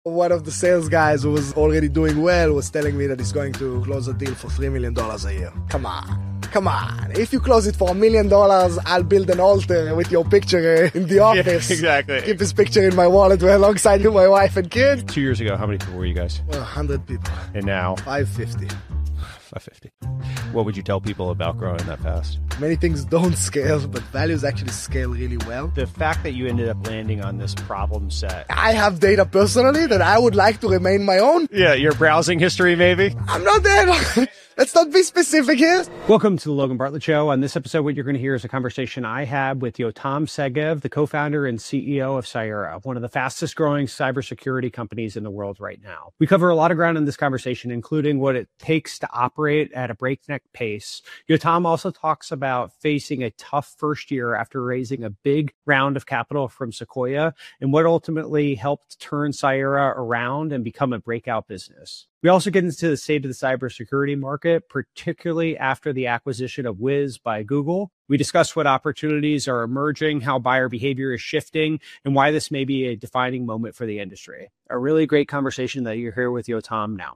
One of the sales guys who was already doing well was telling me that he's going to close a deal for $3 million a year. Come on. If you close it for $1 million, I'll build an altar with your picture in the office. Yeah, exactly. Keep his picture in my wallet alongside my wife and kid. 2 years ago, how many people were you guys? 100 people. And now? 550. 550. What would you tell people about growing that fast? Many things don't scale, but values actually scale really well. The fact that you ended up landing on this problem set. I have data personally that I would like to remain my own. Yeah, your browsing history maybe? I'm not there. Let's not be specific here. Welcome to the Logan Bartlett Show. On this episode, what you're going to hear is a conversation I had with Yotam Segev, the co-founder and CEO of Cyera, one of the fastest growing cybersecurity companies in the world right now. We cover a lot of ground in this conversation, including what it takes to operate at a breakneck pace. Yotam also talks about facing a tough first year after raising a big round of capital from Sequoia and what ultimately helped turn Cyera around and become a breakout business. We also get into the state of the cybersecurity market, particularly after the acquisition of Wiz by Google. We discuss what opportunities are emerging, how buyer behavior is shifting, and why this may be a defining moment for the industry. A really great conversation that you're here with Yotam now.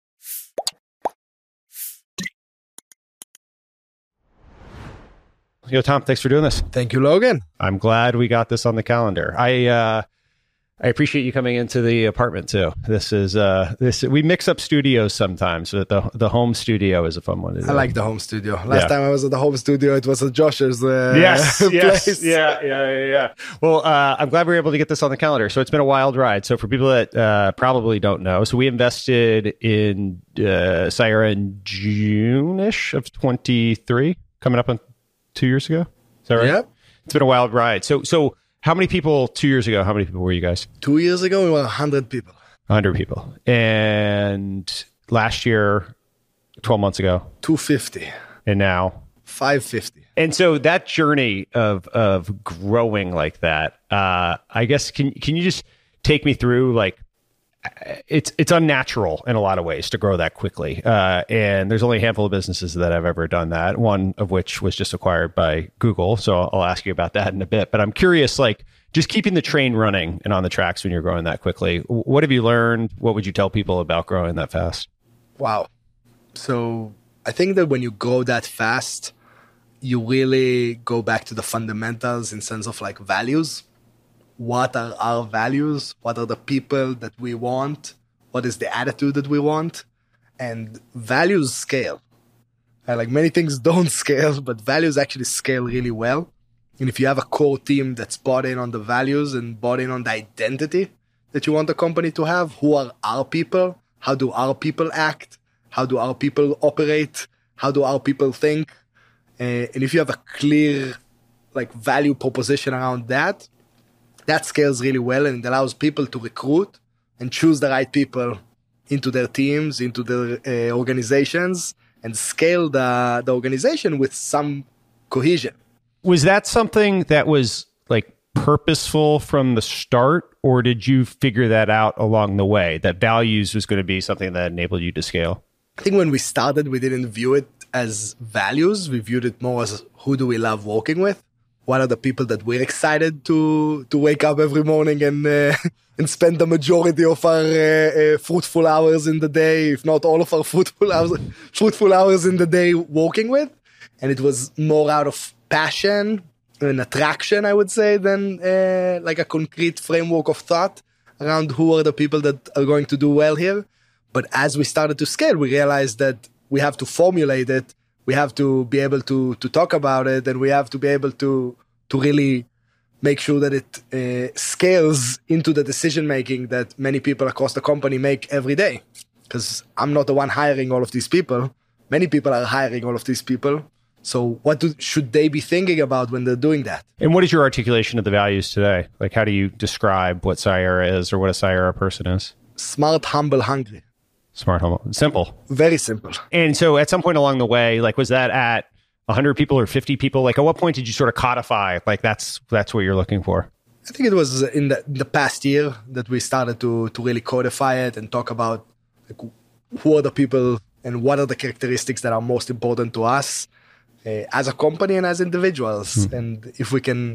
Yotam, thanks for doing this. Thank you, Logan. I'm glad we got this on the calendar. I appreciate you coming into the apartment too. This is we mix up studios sometimes, but the home studio is a fun one to do. I like the home studio. Last time I was at the home studio, it was at Josh's yes, place. Yeah. Well, I'm glad we were able to get this on the calendar. So it's been a wild ride. So for people that probably don't know, so we invested in Cyera in June-ish of 23, coming up on 2 years ago. Is that right? Yep. It's been a wild ride. So how many people 2 years ago? How many people were you guys? 2 years ago, we were 100 people. 100 people. And last year, 12 months ago? 250. And now? 550. And so that journey of growing like that, I guess, can you just take me through, like, it's unnatural in a lot of ways to grow that quickly. And there's only a handful of businesses that have ever done that, one of which was just acquired by Google. So I'll ask you about that in a bit. But I'm curious, like, just keeping the train running and on the tracks when you're growing that quickly. What have you learned? What would you tell people about growing that fast? Wow. So I think that when you grow that fast, you really go back to the fundamentals in sense of like values. What are our values? What are the people that we want? What is the attitude that we want? And values scale. Like many things don't scale, but values actually scale really well. And if you have a core team that's bought in on the values and bought in on the identity that you want the company to have, who are our people? How do our people act? How do our people operate? How do our people think? And if you have a clear like value proposition around that, that scales really well, and it allows people to recruit and choose the right people into their teams, into their organizations, and scale the organization with some cohesion. Was that something that was like purposeful from the start, or did you figure that out along the way, that values was going to be something that enabled you to scale? I think when we started, we didn't view it as values. We viewed it more as who do we love working with? What are the people that we're excited to wake up every morning and spend the majority of our fruitful hours in the day, if not all of our fruitful hours in the day working with? And it was more out of passion and attraction, I would say, than like a concrete framework of thought around who are the people that are going to do well here. But as we started to scale, we realized that we have to formulate it. We have to be able to talk about it, and we have to be able to really make sure that it scales into the decision-making that many people across the company make every day. Because I'm not the one hiring all of these people. Many people are hiring all of these people. So what should they be thinking about when they're doing that? And what is your articulation of the values today? Like, how do you describe what Cyera is, or what a Cyera person is? Smart, humble, hungry. Smart, humble, simple. Very simple. And so at some point along the way, like, was that at 100 people or 50 people? Like, at what point did you sort of codify, like, that's what you're looking for? I think it was in the past year that we started to really codify it and talk about like, who are the people and what are the characteristics that are most important to us as a company and as individuals. And if we can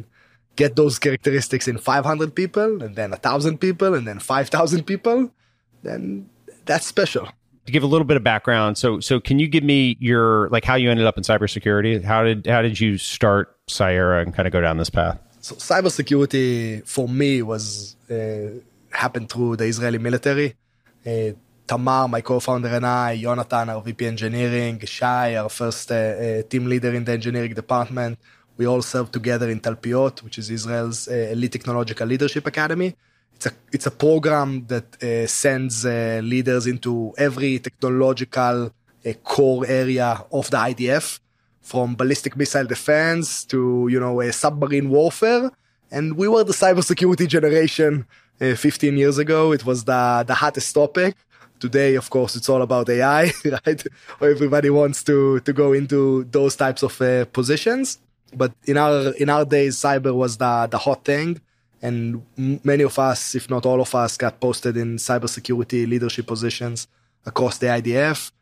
get those characteristics in 500 people, and then 1,000 people, and then 5,000 people, then that's special. To give a little bit of background, so can you give me your, like, how you ended up in cybersecurity? How did you start Cyera and kind of go down this path? So cybersecurity for me was happened through the Israeli military. Tamar, my co-founder, and I, Jonathan, our VP engineering, Shai, our first team leader in the engineering department, we all served together in Talpiot, which is Israel's elite technological leadership academy. It's a program that sends leaders into every technological core area of the IDF, from ballistic missile defense to, submarine warfare. And we were the cybersecurity generation 15 years ago. It was the hottest topic. Today, of course, it's all about AI, right? Everybody wants to go into those types of positions. But in our days, cyber was the hot thing. And many of us, if not all of us, got posted in cybersecurity leadership positions across the IDF.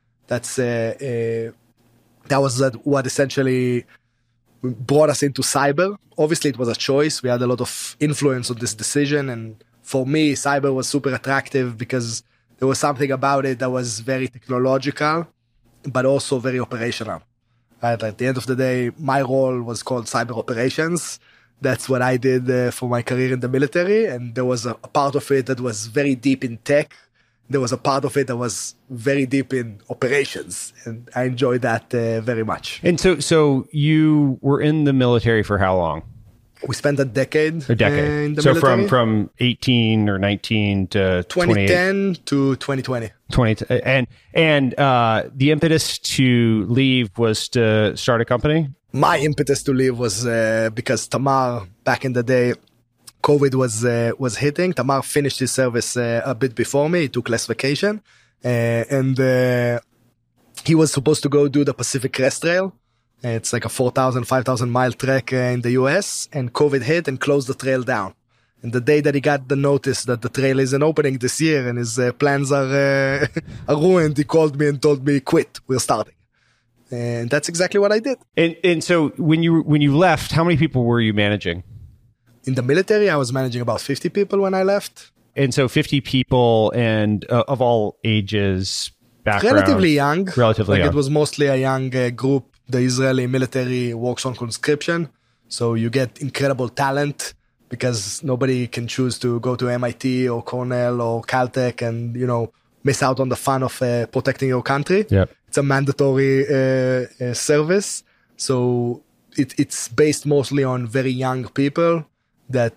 That was what essentially brought us into cyber. Obviously, it was a choice. We had a lot of influence on this decision. And for me, cyber was super attractive because there was something about it that was very technological, but also very operational. Right? At the end of the day, my role was called cyber operations. That's what I did for my career in the military. And there was a part of it that was very deep in tech. There was a part of it that was very deep in operations. And I enjoyed that very much. And so you were in the military for how long? We spent a decade. In the so military. from 18 or 19 to 2010 to 2020. And the impetus to leave was to start a company? My impetus to leave was because Tamar, back in the day, COVID was hitting. Tamar finished his service a bit before me. He took less vacation. And he was supposed to go do the Pacific Crest Trail. It's like a 4,000, 5,000 mile trek in the US. And COVID hit and closed the trail down. And the day that he got the notice that the trail isn't opening this year and his plans are ruined, he called me and told me, quit, we're starting. And that's exactly what I did. And so when you left, how many people were you managing? In the military, I was managing about 50 people when I left. And so 50 people and of all ages, background. Relatively young. Young. It was mostly a young group. The Israeli military works on conscription. So you get incredible talent because nobody can choose to go to MIT or Cornell or Caltech and, miss out on the fun of protecting your country. Yep. It's a mandatory service. So it's based mostly on very young people that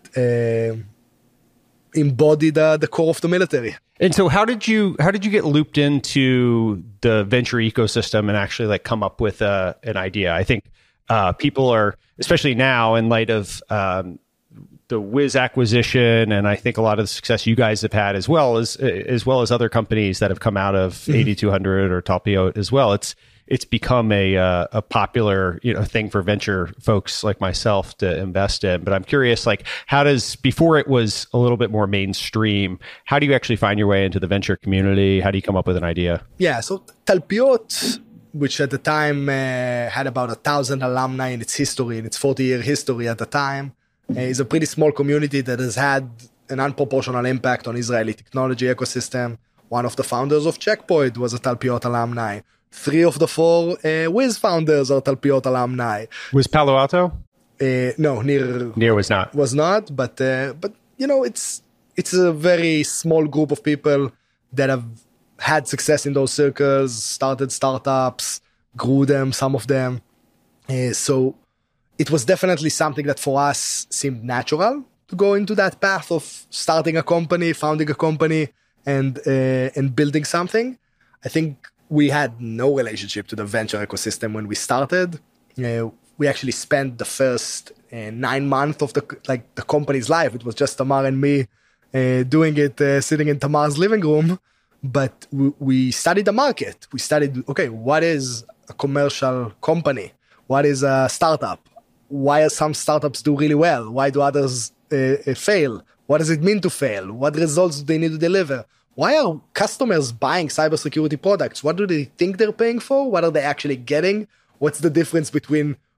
embody the core of the military. And so how did you get looped into the venture ecosystem and actually come up with an idea? I think people are, especially now in light of the Wiz acquisition, and I think a lot of the success you guys have had as well as other companies that have come out of 8200 or Talpiot as well. It's become a popular thing for venture folks like myself to invest in. But I'm curious, before it was a little bit more mainstream, how do you actually find your way into the venture community? How do you come up with an idea? Yeah, so Talpiot, which at the time had about 1,000 alumni in its history, in its 40-year history at the time, is a pretty small community that has had an unproportional impact on Israeli technology ecosystem. One of the founders of Checkpoint was a Talpiot alumni. 3 of the 4 Wiz founders are Talpiot alumni. Was Palo Alto? No, Nir was not. Was not, but it's a very small group of people that have had success in those circles, started startups, grew them, some of them. So it was definitely something that for us seemed natural to go into that path of starting a company, founding a company, and building something. I think we had no relationship to the venture ecosystem when we started. We actually spent the first 9 months of the company's life. It was just Tamar and me doing it, sitting in Tamar's living room. But we studied the market. We studied, okay, what is a commercial company? What is a startup? Why are some startups do really well? Why do others fail? What does it mean to fail? What results do they need to deliver? Why are customers buying cybersecurity products? What do they think they're paying for? What are they actually getting? What's the difference between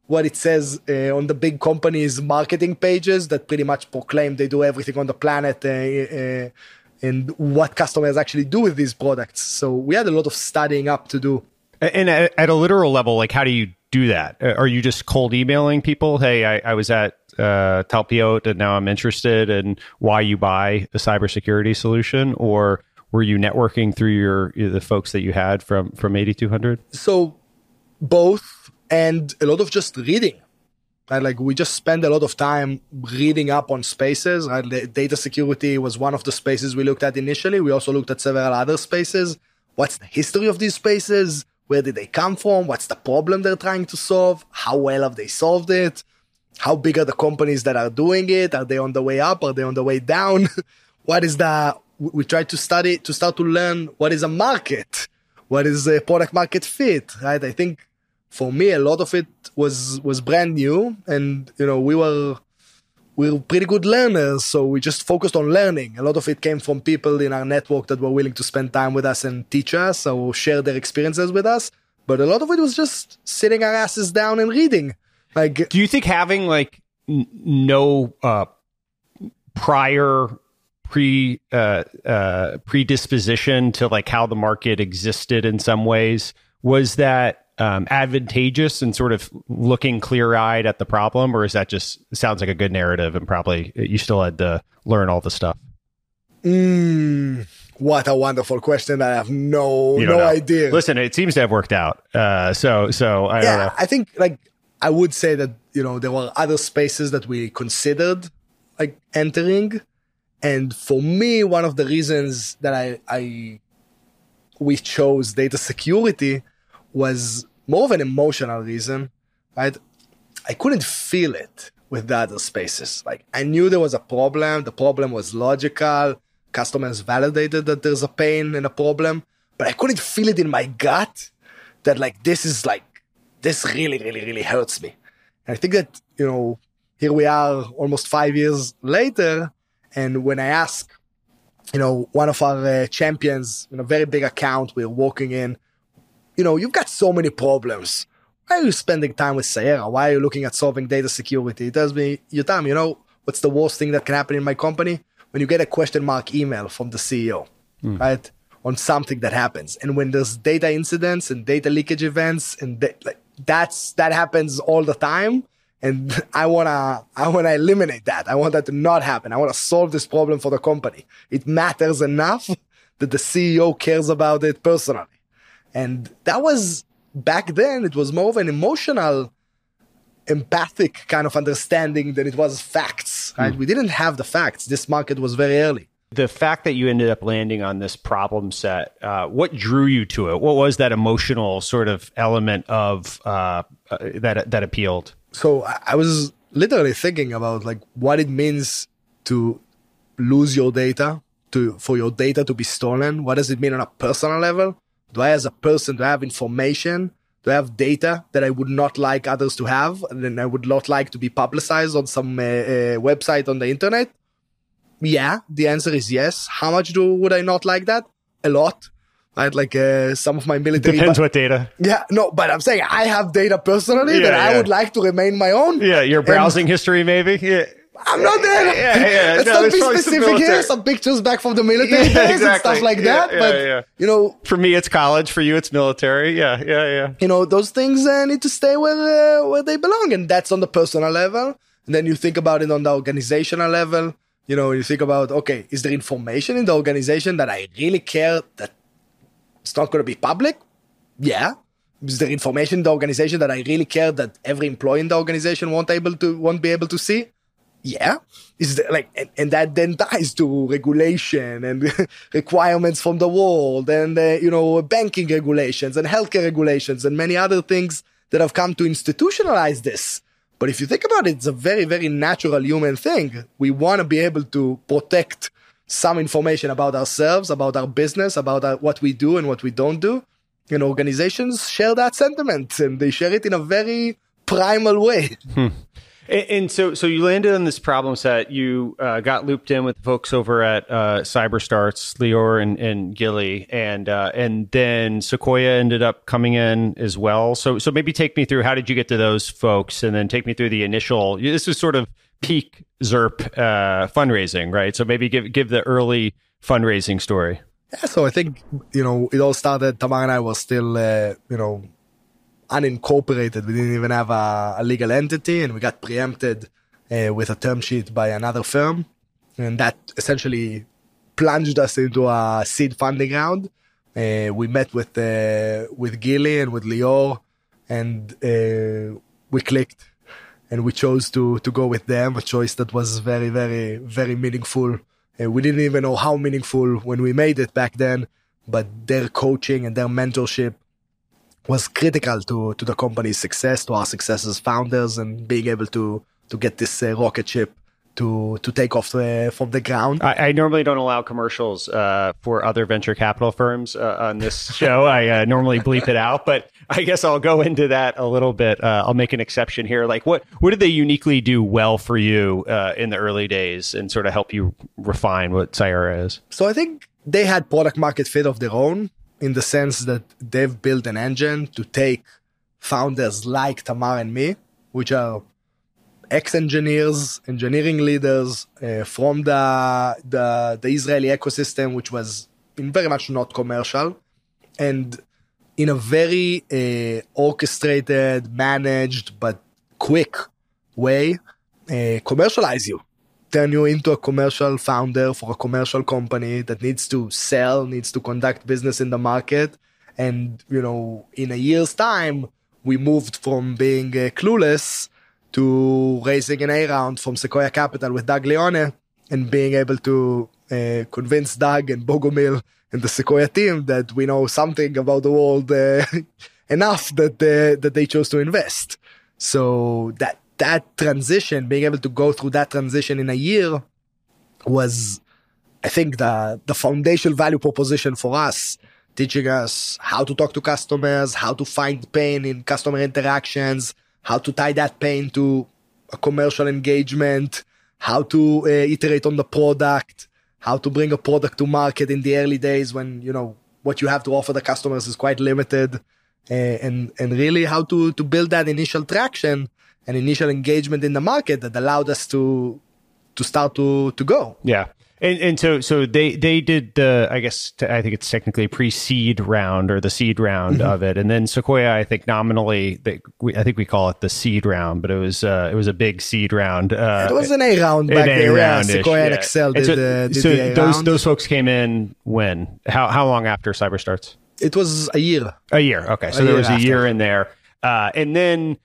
what it says on the big companies' marketing pages that pretty much proclaim they do everything on the planet and what customers actually do with these products. So we had a lot of studying up to do. And at a literal level, like, how do you do that? Are you just cold emailing people? Hey, I was at Talpiot and now I'm interested in why you buy a cybersecurity solution? Or were you networking through the folks that you had from 8200? So both, and a lot of just reading. Right? Like, we just spend a lot of time reading up on spaces. Right? Data security was one of the spaces we looked at initially. We also looked at several other spaces. What's the history of these spaces? Where did they come from? What's the problem they're trying to solve? How well have they solved it? How big are the companies that are doing it? Are they on the way up? Are they on the way down? We try to study, to start to learn what is a market? What is a product market fit? Right? I think for me, a lot of it was brand new, and, we were pretty good learners. So we just focused on learning. A lot of it came from people in our network that were willing to spend time with us and teach us or share their experiences with us. But a lot of it was just sitting our asses down and reading. Like, do you think having like no prior predisposition to like how the market existed in some ways, was that advantageous in sort of looking clear-eyed at the problem, or is that just sounds like a good narrative and probably you still had to learn all the stuff? What a wonderful question. I have no idea. Listen, it seems to have worked out. So I don't know. I think, like, I would say that, there were other spaces that we considered like entering. And for me, one of the reasons that we chose data security was more of an emotional reason, right? I couldn't feel it with the other spaces. Like, I knew there was a problem. The problem was logical. Customers validated that there's a pain and a problem, but I couldn't feel it in my gut that, like, this really, really, really hurts me. And I think that, here we are almost 5 years later. And when I ask, one of our champions in a very big account we're working in, you've got so many problems. Why are you spending time with Cyera? Why are you looking at solving data security? He tells me, Yotam, what's the worst thing that can happen in my company? When you get a question mark email from the CEO, right? On something that happens. And when there's data incidents and data leakage events, and that happens all the time. And I wanna eliminate that. I want that to not happen. I want to solve this problem for the company. It matters enough that the CEO cares about it personally. And that was, back then, it was more of an emotional, empathic kind of understanding than it was facts, right? We didn't have the facts. This market was very early. The fact that you ended up landing on this problem set, what drew you to it? What was that emotional sort of element of that appealed? So I was literally thinking about, like, what it means to lose your data, for your data to be stolen. What does it mean on a personal level? Do I, as a person, have information? Do I have data that I would not like others to have, and then I would not like to be publicized on some website on the internet? Yeah, the answer is yes. How much would I not like that? A lot. Right? Like some of my military... Depends what data. Yeah, no, but I'm saying I have data personally that I would like to remain my own. Yeah, your browsing history maybe? Yeah. I'm not there. Yeah. Let's not be specific here. Some pictures back from the military days and stuff like that. But, for me, it's college. For you, it's military. Yeah. Those things need to stay where they belong. And that's on the personal level. And then you think about it on the organizational level. You think about, okay, is there information in the organization that I really care that it's not going to be public? Yeah. Is there information in the organization that I really care that every employee in the organization won't be able to see? Yeah. Is there, and that then ties to regulation and requirements from the world and, banking regulations and healthcare regulations and many other things that have come to institutionalize this. But if you think about it, it's a very, very natural human thing. We want to be able to protect some information about ourselves, about our business, about what we do and what we don't do. And organizations share that sentiment, and they share it in a very primal way. And so you landed on this problem set. You got looped in with the folks over at CyberStarts, Lior and Gilly, and then Sequoia ended up coming in as well. So maybe take me through, how did you get to those folks, and then take me through the initial. This is sort of peak ZIRP fundraising, right? So maybe give the early fundraising story. Yeah, so I think, it all started, Tamar and I were still, unincorporated. We didn't even have a legal entity, and we got preempted with a term sheet by another firm. And that essentially plunged us into a seed funding round. We met with Gilly and with Lior, and we clicked, and we chose to go with them, a choice that was very, very, very meaningful. We didn't even know how meaningful when we made it back then, but their coaching and their mentorship was critical to the company's success, to our success as founders, and being able to get this rocket ship to take off from the ground. I normally don't allow commercials for other venture capital firms on this show. I normally bleep it out, but I guess I'll go into that a little bit. I'll make an exception here. Like, what did they uniquely do well for you in the early days, and sort of help you refine what Cyera is? So I think they had product market fit of their own, in the sense that they've built an engine to take founders like Tamar and me, which are ex-engineers, engineering leaders from the Israeli ecosystem, which was very much not commercial, and in a very orchestrated, managed, but quick way, commercialize you. Turn you into a commercial founder for a commercial company that needs to sell, needs to conduct business in the market. And, in a year's time, we moved from being clueless to raising an A round from Sequoia Capital with Doug Leone, and being able to convince Doug and Bogomil and the Sequoia team that we know something about the world enough that they chose to invest. So that transition, being able to go through that transition in a year, was, I think, the foundational value proposition for us, teaching us how to talk to customers, how to find pain in customer interactions, how to tie that pain to a commercial engagement, how to iterate on the product, how to bring a product to market in the early days when, what you have to offer the customers is quite limited, and really how to build that initial traction and initial engagement in the market that allowed us to start to go. Yeah. And so they did the, I guess, I think it's technically pre-seed round, or the seed round of it. And then Sequoia, I think nominally, I think we call it the seed round, but it was a big seed round. It was an A round back then. Yeah, Sequoia and Accel did the A round. Those folks came in when? How long after CyberStarts? It was a year. A year. Okay. So there was a year in there. And then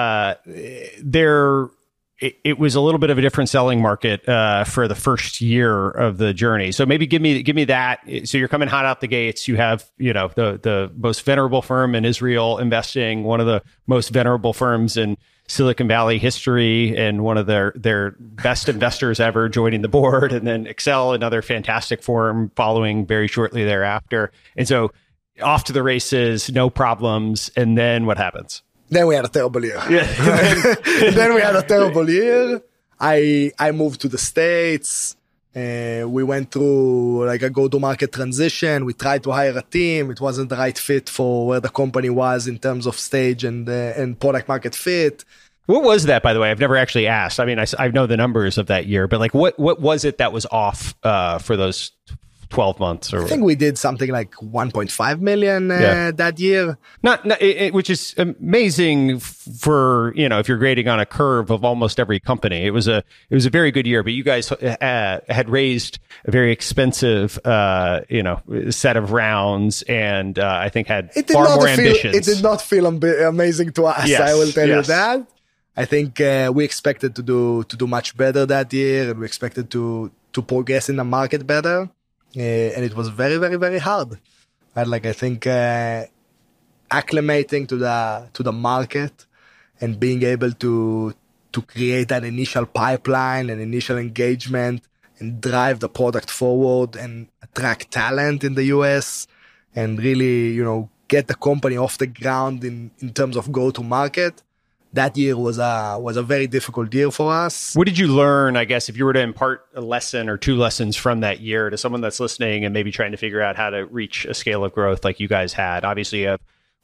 it was a little bit of a different selling market for the first year of the journey. So maybe give me that. So you're coming hot out the gates. You have the most venerable firm in Israel investing, one of the most venerable firms in Silicon Valley history, and one of their best investors ever joining the board, and then Accel, another fantastic firm, following very shortly thereafter. And so off to the races, no problems. And then what happens? Then we had a terrible year. Yeah. Then we had a terrible year. I moved to the States. We went through like a go-to-market transition. We tried to hire a team. It wasn't the right fit for where the company was in terms of stage and product market fit. What was that, by the way? I've never actually asked. I mean, I know the numbers of that year, but like, what was it that was off for those 12 months? Or I think we did something like 1.5 million that year. Which is amazing for, if you're grading on a curve of almost every company. It was a very good year, but you guys had raised a very expensive, set of rounds, and I think had far more ambitions. It did not feel amazing to us. Yes, I will tell you that. I think we expected to do much better that year, and we expected to progress in the market better. And it was very, very, very hard. I think acclimating to the market and being able to create an initial pipeline and initial engagement and drive the product forward and attract talent in the US and really, get the company off the ground in terms of go to market. that year was a very difficult year for us. What did you learn, I guess, if you were to impart a lesson or two lessons from that year to someone that's listening and maybe trying to figure out how to reach a scale of growth like you guys had? Obviously, you have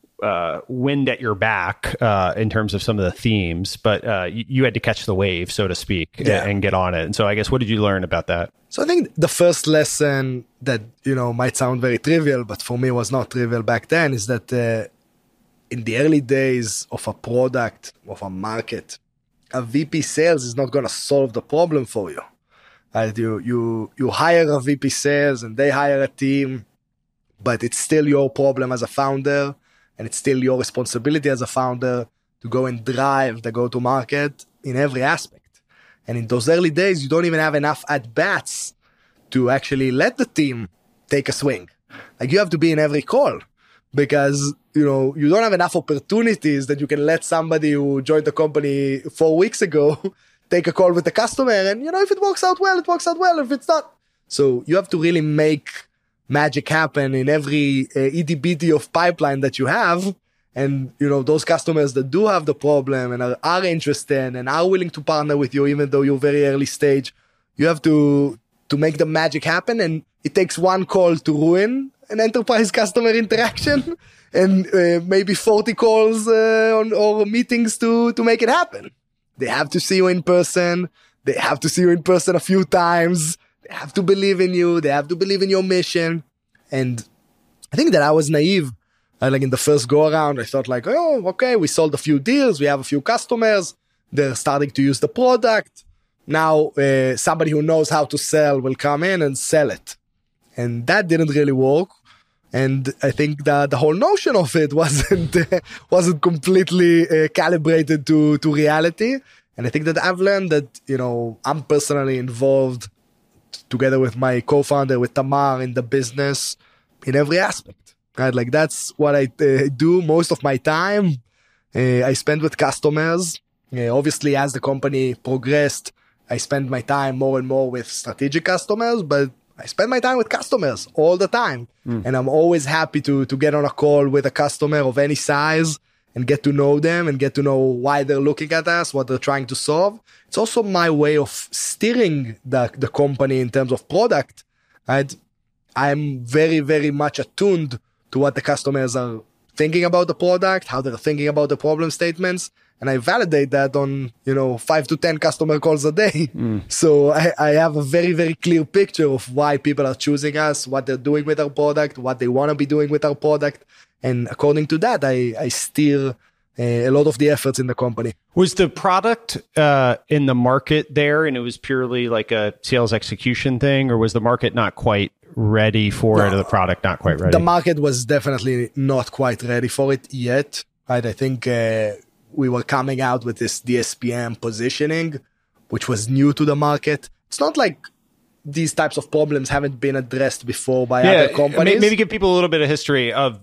wind at your back in terms of some of the themes, but you had to catch the wave, so to speak, and get on it. And so I guess, what did you learn about that? So I think the first lesson that, might sound very trivial, but for me was not trivial back then, is that in the early days of a product, of a market, a VP sales is not going to solve the problem for you. Right? You hire a VP sales and they hire a team, but it's still your problem as a founder. And it's still your responsibility as a founder to go and drive the go-to-market in every aspect. And in those early days, you don't even have enough at-bats to actually let the team take a swing. Like, you have to be in every call because, you don't have enough opportunities that you can let somebody who joined the company 4 weeks ago take a call with the customer. And, if it works out well, it works out well. If it's not. So you have to really make magic happen in every itty-bitty of pipeline that you have. And, those customers that do have the problem and are interested and are willing to partner with you, even though you're very early stage, you have to make the magic happen. And it takes one call to ruin an enterprise customer interaction and maybe 40 calls or meetings to make it happen. They have to see you in person. They have to see you in person a few times. They have to believe in you. They have to believe in your mission. And I think that I was naive. Like in the first go around, I thought like, oh, okay, we sold a few deals. We have a few customers. They're starting to use the product. Now, somebody who knows how to sell will come in and sell it. And that didn't really work. And I think that the whole notion of it wasn't completely calibrated to reality. And I think that I've learned that, I'm personally involved together with my co-founder, with Tamar, in the business in every aspect, right? Like, that's what I do most of my time. I spend with customers. Obviously, as the company progressed, I spend my time more and more with strategic customers, but I spend my time with customers all the time. And I'm always happy to get on a call with a customer of any size and get to know them and get to know why they're looking at us, what they're trying to solve. It's also my way of steering the company in terms of product. Right? I'm very, very much attuned to what the customers are thinking about the product, how they're thinking about the problem statements. And I validate that on, 5 to 10 customer calls a day. So I have a very, very clear picture of why people are choosing us, what they're doing with our product, what they want to be doing with our product. And according to that, I steer a lot of the efforts in the company. Was the product in the market there and it was purely like a sales execution thing, or was the market not quite ready for it, or the product not quite ready? The market was definitely not quite ready for it yet. Right? I think we were coming out with this DSPM positioning, which was new to the market. It's not like these types of problems haven't been addressed before by other companies. Maybe give people a little bit of history of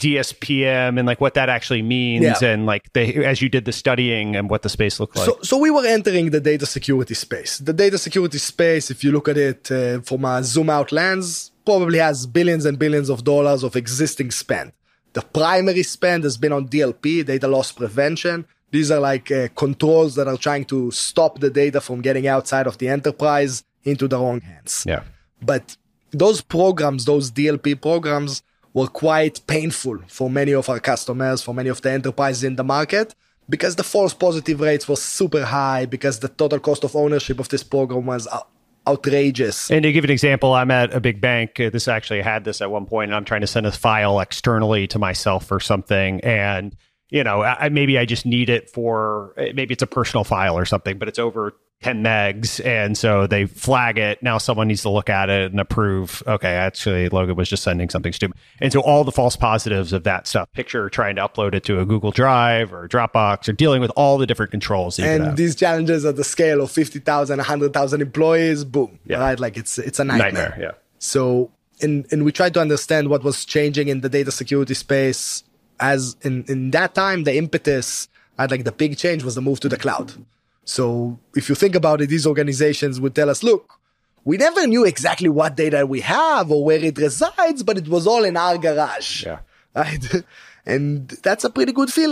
DSPM and like what that actually means, and like as you did the studying and what the space looked like. So we were entering the data security space. The data security space, if you look at it from a zoom out lens, probably has billions and billions of dollars of existing spend. The primary spend has been on DLP, data loss prevention. These are like controls that are trying to stop the data from getting outside of the enterprise into the wrong hands. Yeah. But those programs, those DLP programs, were quite painful for many of our customers, for many of the enterprises in the market, because the false positive rates were super high, because the total cost of ownership of this program was outrageous. And to give an example, I'm at a big bank. This actually had this at one point, and I'm trying to send a file externally to myself or something. And, maybe I just need it for, maybe it's a personal file or something, but it's over 10 megs. And so they flag it. Now someone needs to look at it and approve. Okay, actually, Logan was just sending something stupid. And so all the false positives of that stuff, picture trying to upload it to a Google Drive or Dropbox, or dealing with all the different controls. And these challenges at the scale of 50,000, 100,000 employees, boom, right? Like it's a nightmare. Yeah. So, and we tried to understand what was changing in the data security space. As in that time, the impetus, like the big change was the move to the cloud. So if you think about it, these organizations would tell us, look, we never knew exactly what data we have or where it resides, but it was all in our garage. Yeah. Right? And that's a pretty good feeling.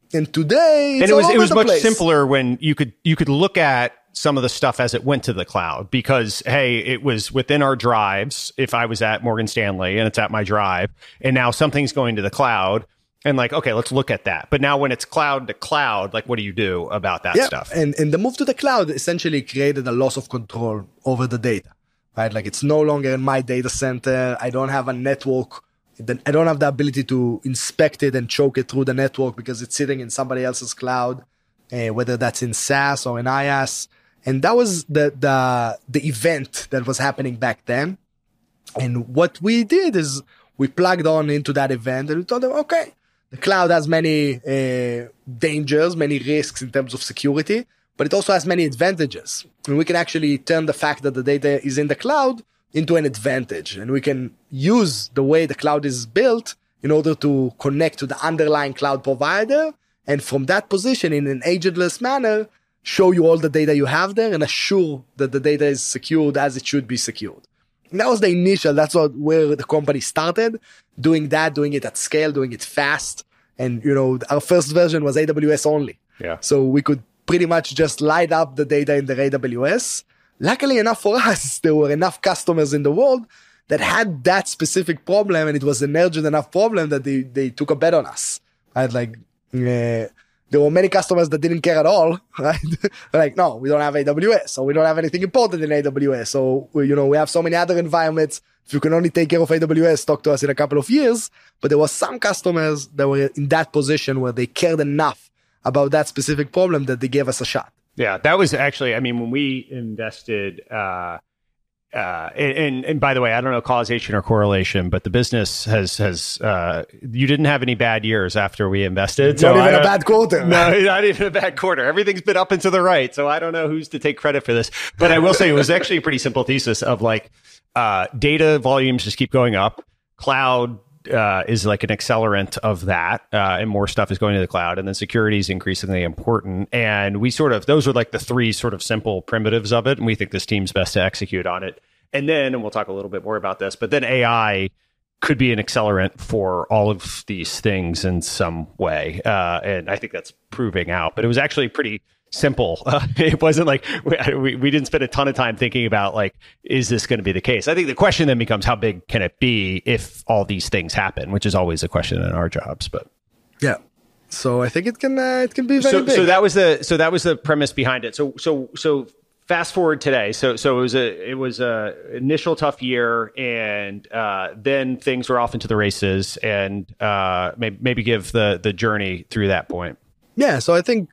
And today, it's and it was much place. simpler when you could look at some of the stuff as it went to the cloud, because, hey, it was within our drives. If I was at Morgan Stanley and it's at my drive, and now something's going to the cloud, and like, okay, let's look at that. But now when it's cloud to cloud, like, what do you do about that stuff? And the move to the cloud essentially created a loss of control over the data, right? Like, it's no longer in my data center. I don't have a network. I don't have the ability to inspect it and choke it through the network because it's sitting in somebody else's cloud, whether that's in SaaS or in IaaS. And that was the event that was happening back then. And what we did is we plugged on into that event and we told them, okay, the cloud has many dangers, many risks in terms of security, but it also has many advantages. And we can actually turn the fact that the data is in the cloud into an advantage. And we can use the way the cloud is built in order to connect to the underlying cloud provider. And from that position, in an agentless manner, show you all the data you have there and assure that the data is secured as it should be secured. And that was the initial, where the company started, doing it at scale, doing it fast. And, our first version was AWS only. Yeah. So we could pretty much just light up the data in their AWS. Luckily enough for us, there were enough customers in the world that had that specific problem, and it was an urgent enough problem that they took a bet on us. Right? There were many customers that didn't care at all, right? They're like, no, we don't have AWS, or we don't have anything important in AWS. So, we have so many other environments. If you can only take care of AWS, talk to us in a couple of years. But there were some customers that were in that position where they cared enough about that specific problem that they gave us a shot. Yeah, that was actually, when we invested, and by the way, I don't know causation or correlation, but the business has you didn't have any bad years after we invested. Not even a bad quarter. No, not even a bad quarter. Everything's been up and to the right. So I don't know who's to take credit for this. But I will say it was actually a pretty simple thesis of data volumes just keep going up. Cloud is like an accelerant of that, and more stuff is going to the cloud, and then security is increasingly important. And those are like the three sort of simple primitives of it, and we think this team's best to execute on it. And we'll talk a little bit more about this, but then AI could be an accelerant for all of these things in some way, and I think that's proving out. But it was actually pretty simple. It wasn't like we didn't spend a ton of time thinking about is this going to be the case? I think the question then becomes, how big can it be if all these things happen, which is always a question in our jobs. But yeah, so I think it can be very big. So that was the premise behind it. So fast forward today. So it was a initial tough year, and then things were off into the races, and maybe give the journey through that point. Yeah, so I think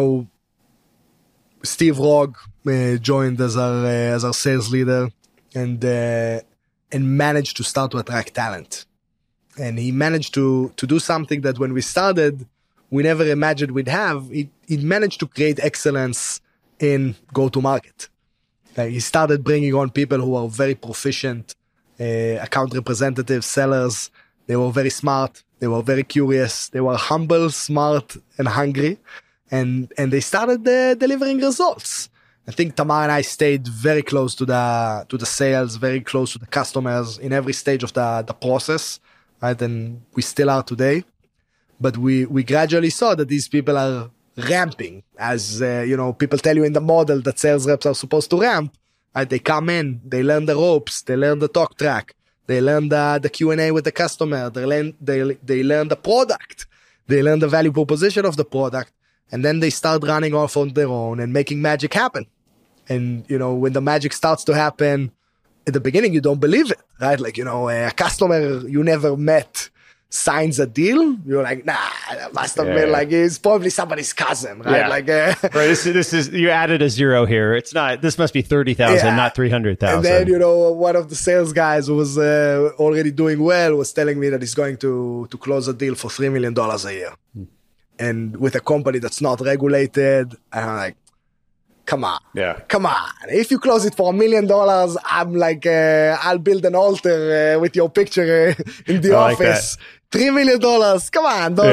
Steve Rogg joined as our sales leader, and managed to start to attract talent. And he managed to do something that when we started, we never imagined we'd have. He managed to create excellence in go-to-market. He started bringing on people who are very proficient, account representatives, sellers. They were very smart. They were very curious. They were humble, smart, and hungry. And they started delivering results. I think Tamar and I stayed very close to the sales, very close to the customers in every stage of the process, right? And we still are today. But we gradually saw that these people are ramping, as people tell you in the model that sales reps are supposed to ramp. Right? They come in, they learn the ropes, they learn the talk track, they learn the Q&A with the customer, they learn the product, they learn the value proposition of the product. And then they start running off on their own and making magic happen. And, when the magic starts to happen, at the beginning, you don't believe it, right? A customer you never met signs a deal. You're like, nah, that must have been he's probably somebody's cousin, right? Yeah. Right. This is, you added a zero here. It's not, this must be 30,000, not 300,000. And then, one of the sales guys who was already doing well was telling me that he's going to close a deal for $3 million a year. And with a company that's not regulated, and I'm like, come on. Yeah. Come on. If you close it for $1 million, I'm like, I'll build an altar with your picture in the office. $3 million. Come on.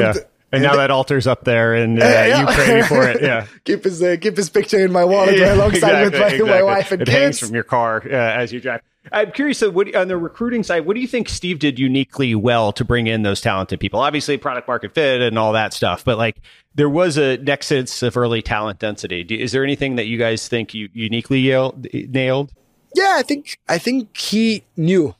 And now that altar's up there, and you pray for it. Yeah, keep his picture in my wallet alongside with my wife and kids. It hangs from your car as you drive. I'm curious, so on the recruiting side, what do you think Steve did uniquely well to bring in those talented people? Obviously, product market fit and all that stuff, but like there was a nexus of early talent density. Is there anything that you guys think you uniquely nailed? Yeah, I think he knew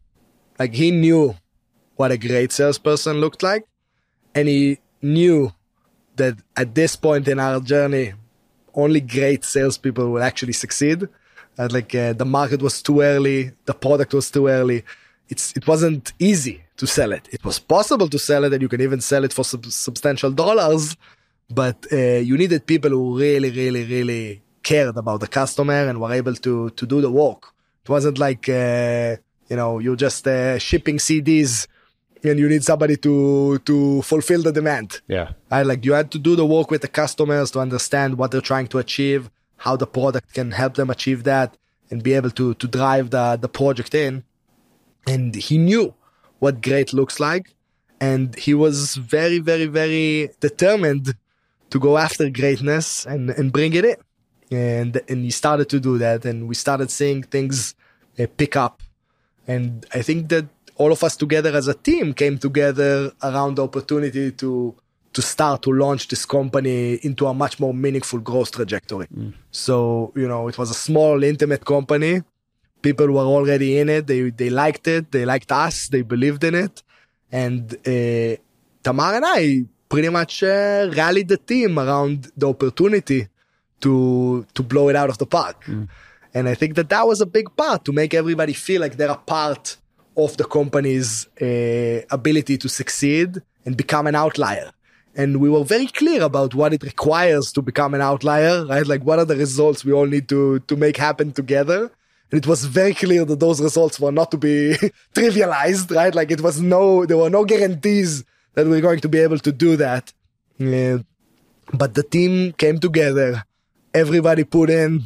what a great salesperson looked like, and he knew that at this point in our journey, only great salespeople will actually succeed. The market was too early, the product was too early. It wasn't easy to sell it. It was possible to sell it, and you can even sell it for substantial dollars. But you needed people who really, really, really cared about the customer and were able to do the work. It wasn't like you're just shipping CDs and you need somebody to fulfill the demand. Yeah, you had to do the work with the customers to understand what they're trying to achieve, how the product can help them achieve that, and be able to drive the project in. And he knew what great looks like, and he was very, very, very determined to go after greatness and bring it in. And he started to do that, and we started seeing things pick up. And I think that all of us together as a team came together around the opportunity to start to launch this company into a much more meaningful growth trajectory. So, it was a small, intimate company. People were already in it. They liked it. They liked us. They believed in it. And Tamar and I pretty much rallied the team around the opportunity to blow it out of the park. And I think that was a big part, to make everybody feel like they're a part of the company's ability to succeed and become an outlier. And we were very clear about what it requires to become an outlier, right? Like, what are the results we all need to make happen together? And it was very clear that those results were not to be trivialized, right? Like, there were no guarantees that we're going to be able to do that. But the team came together. Everybody put in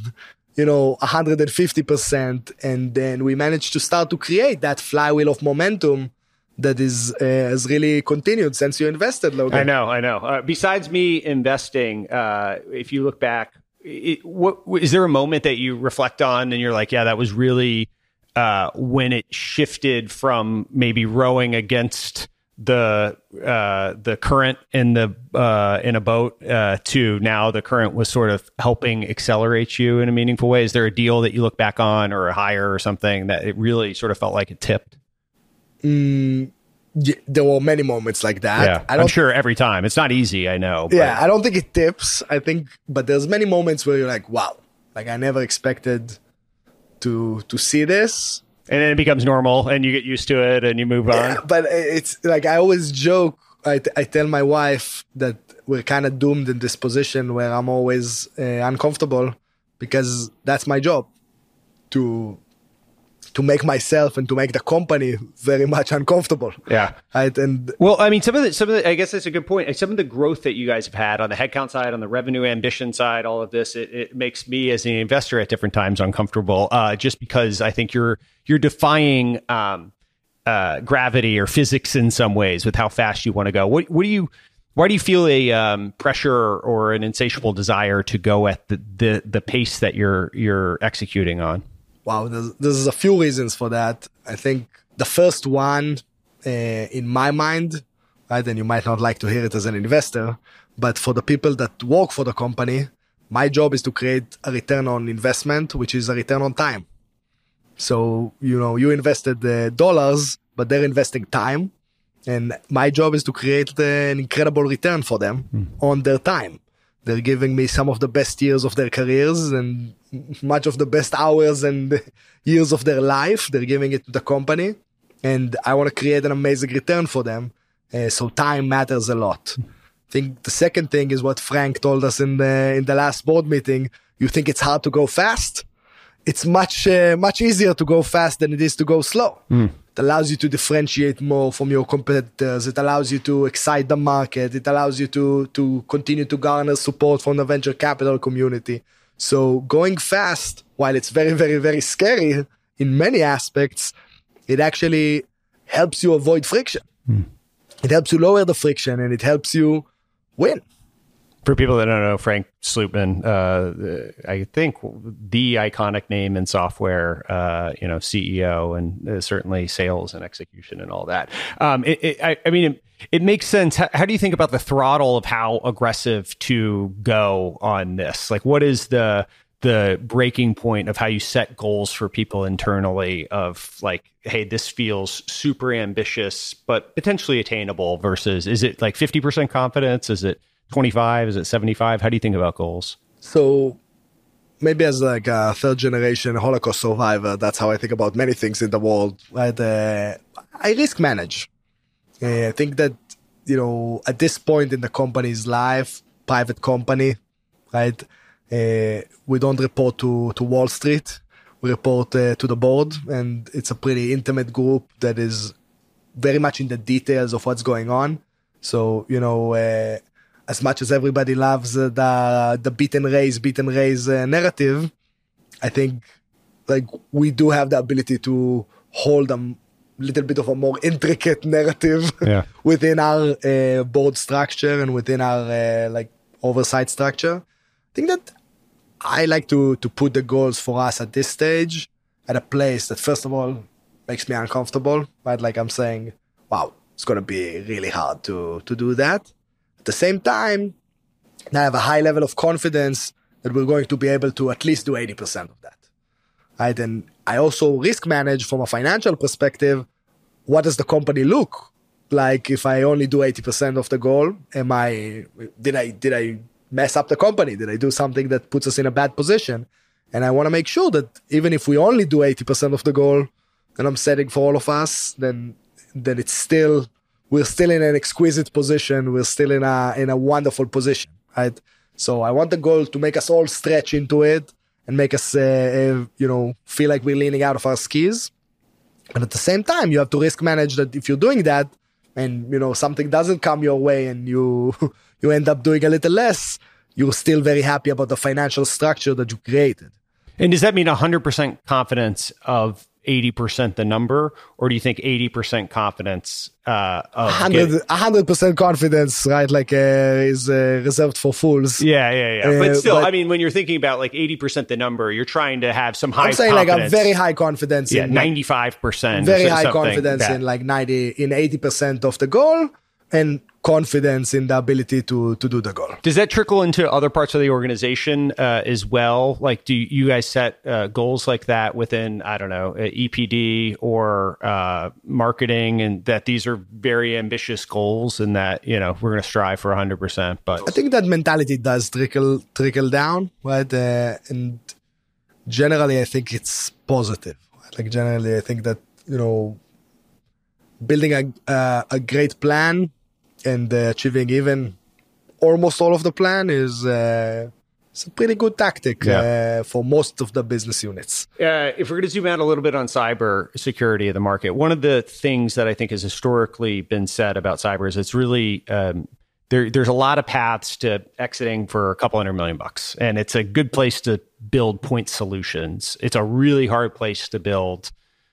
150%, and then we managed to start to create that flywheel of momentum that has really continued since you invested, Logan. I know. Besides me investing, if you look back, is there a moment that you reflect on and you're like, yeah, that was really when it shifted from maybe rowing against the current in a boat to now the current was sort of helping accelerate you in a meaningful way? Is there a deal that you look back on, or a hire or something that it really sort of felt like it tipped? There were many moments like that. Yeah, I'm sure every time. It's not easy, I know. Yeah, I don't think it tips. But there's many moments where you're like, wow, like I never expected to see this. And then it becomes normal and you get used to it and you move on. Yeah, but it's like, I always joke, I tell my wife that we're kind of doomed in this position where I'm always uncomfortable, because that's my job, to make myself and to make the company very much uncomfortable. Yeah. Right. And well, I mean, some of the, I guess that's a good point. Some of the growth that you guys have had on the headcount side, on the revenue ambition side, all of this, it makes me as an investor at different times uncomfortable, just because I think you're defying gravity or physics in some ways with how fast you want to go. Why do you feel a pressure or an insatiable desire to go at the pace that you're executing on? Wow, there's a few reasons for that. I think the first one, in my mind, right, and you might not like to hear it as an investor, but for the people that work for the company, my job is to create a return on investment, which is a return on time. So, you invested dollars, but they're investing time. And my job is to create an incredible return for them on their time. They're giving me some of the best years of their careers and much of the best hours and years of their life. They're giving it to the company, and I want to create an amazing return for them. So time matters a lot. I think the second thing is what Frank told us in the last board meeting. You think it's hard to go fast? It's much easier to go fast than it is to go slow. It allows you to differentiate more from your competitors. It allows you to excite the market. It allows you to continue to garner support from the venture capital community. So going fast, while it's very, very, very scary in many aspects, it actually helps you avoid friction. It helps you lower the friction and it helps you win. For people that don't know, Frank Slootman, I think the iconic name in software, CEO and certainly sales and execution and all that. It makes sense. How do you think about the throttle of how aggressive to go on this? Like, what is the breaking point of how you set goals for people internally of like, hey, this feels super ambitious, but potentially attainable versus, is it like 50% confidence? Is it 25? Is it 75? How do you think about goals? So maybe as like a third generation Holocaust survivor, that's how I think about many things in the world. Right? I risk manage. I think that, at this point in the company's life, private company, right? We don't report to Wall Street. We report to the board, and it's a pretty intimate group that is very much in the details of what's going on. So, as much as everybody loves the beat and raise narrative, I think like we do have the ability to hold a little bit of a more intricate narrative within our board structure and within our oversight structure. I think that I like to put the goals for us at this stage at a place that, first of all, makes me uncomfortable, right? Like I'm saying, wow, it's going to be really hard to do that. At the same time, I have a high level of confidence that we're going to be able to at least do 80% of that, right? And I also risk manage from a financial perspective. What does the company look like if I only do 80% of the goal? Did I mess up the company? Did I do something that puts us in a bad position? And I want to make sure that even if we only do 80% of the goal that I'm setting for all of us, then we're still in an exquisite position. We're still in a wonderful position, right? So I want the goal to make us all stretch into it and make us, feel like we're leaning out of our skis. But at the same time, you have to risk manage that if you're doing that and, something doesn't come your way and you end up doing a little less, you're still very happy about the financial structure that you created. And does that mean 100% confidence of 80% the number, or do you think 80% confidence of 100% confidence, right? Like is reserved for fools. Yeah. But still, when you're thinking about like 80% the number, you're trying to have some high confidence. I'm saying like a very high confidence. Yeah, 95%. Very high confidence in like 80% of the goal, and confidence in the ability to do the goal. Does that trickle into other parts of the organization as well? Like, do you guys set goals like that within, I don't know, EPD or marketing, and that these are very ambitious goals and that, we're going to strive for 100%? But I think that mentality does trickle down, right? And generally, I think it's positive. Like generally, I think that, building a great plan and achieving even almost all of the plan is it's a pretty good tactic for most of the business units. If we're going to zoom out a little bit on cyber security of the market, one of the things that I think has historically been said about cyber is it's really there's a lot of paths to exiting for $200 million, and it's a good place to build point solutions. It's a really hard place to build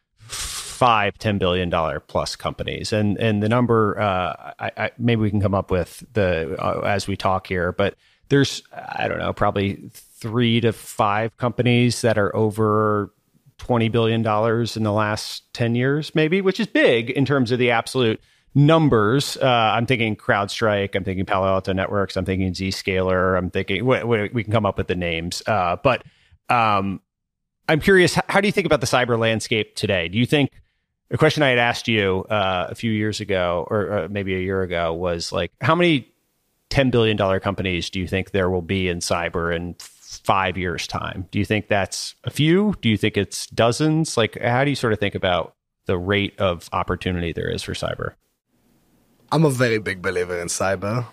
$5-10 billion plus companies, and the number I maybe we can come up with as we talk here, but there's, I don't know, probably 3 to 5 companies that are over $20 billion in the last 10 years, maybe, which is big in terms of the absolute numbers. I'm thinking CrowdStrike, I'm thinking Palo Alto Networks, I'm thinking Zscaler, I'm thinking we can come up with the names, but I'm curious, how do you think about the cyber landscape today? Do you think, a question I had asked you a few years ago, or maybe a year ago, was like, how many $10 billion companies do you think there will be in cyber in 5 years' time? Do you think that's a few? Do you think it's dozens? Like, how do you sort of think about the rate of opportunity there is for cyber? I'm a very big believer in cyber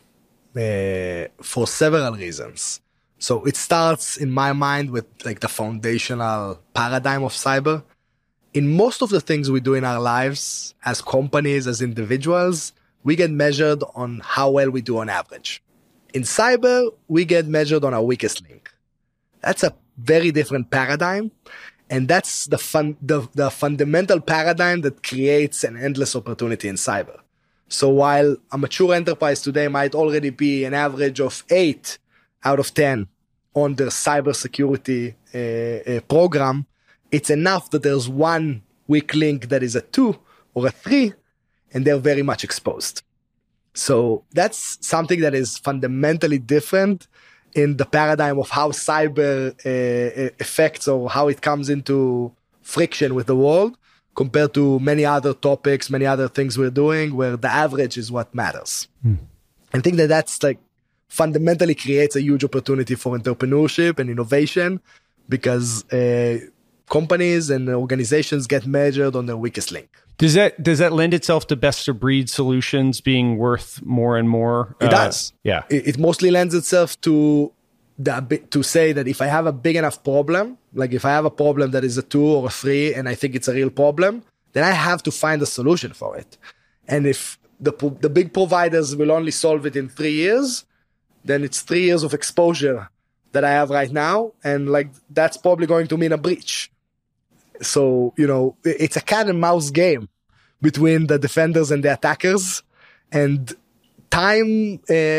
for several reasons. So it starts in my mind with like the foundational paradigm of cyber. In most of the things we do in our lives as companies, as individuals, we get measured on how well we do on average. In cyber, we get measured on our weakest link. That's a very different paradigm. And that's the fundamental paradigm that creates an endless opportunity in cyber. So while a mature enterprise today might already be an average of 8 out of 10 on their cybersecurity program, it's enough that there's one weak link that is a 2 or a 3, and they're very much exposed. So that's something that is fundamentally different in the paradigm of how cyber affects or how it comes into friction with the world, compared to many other topics, many other things we're doing, where the average is what matters. I think that that's like fundamentally creates a huge opportunity for entrepreneurship and innovation, because companies and organizations get measured on their weakest link. Does that lend itself to best of breed solutions being worth more and more? It does. Yeah. It mostly lends itself to say that if I have a big enough problem, like if I have a problem that is a 2 or a 3 and I think it's a real problem, then I have to find a solution for it. And if the big providers will only solve it in 3 years, then it's 3 years of exposure that I have right now. And like, that's probably going to mean a breach. So, it's a cat and mouse game between the defenders and the attackers, and time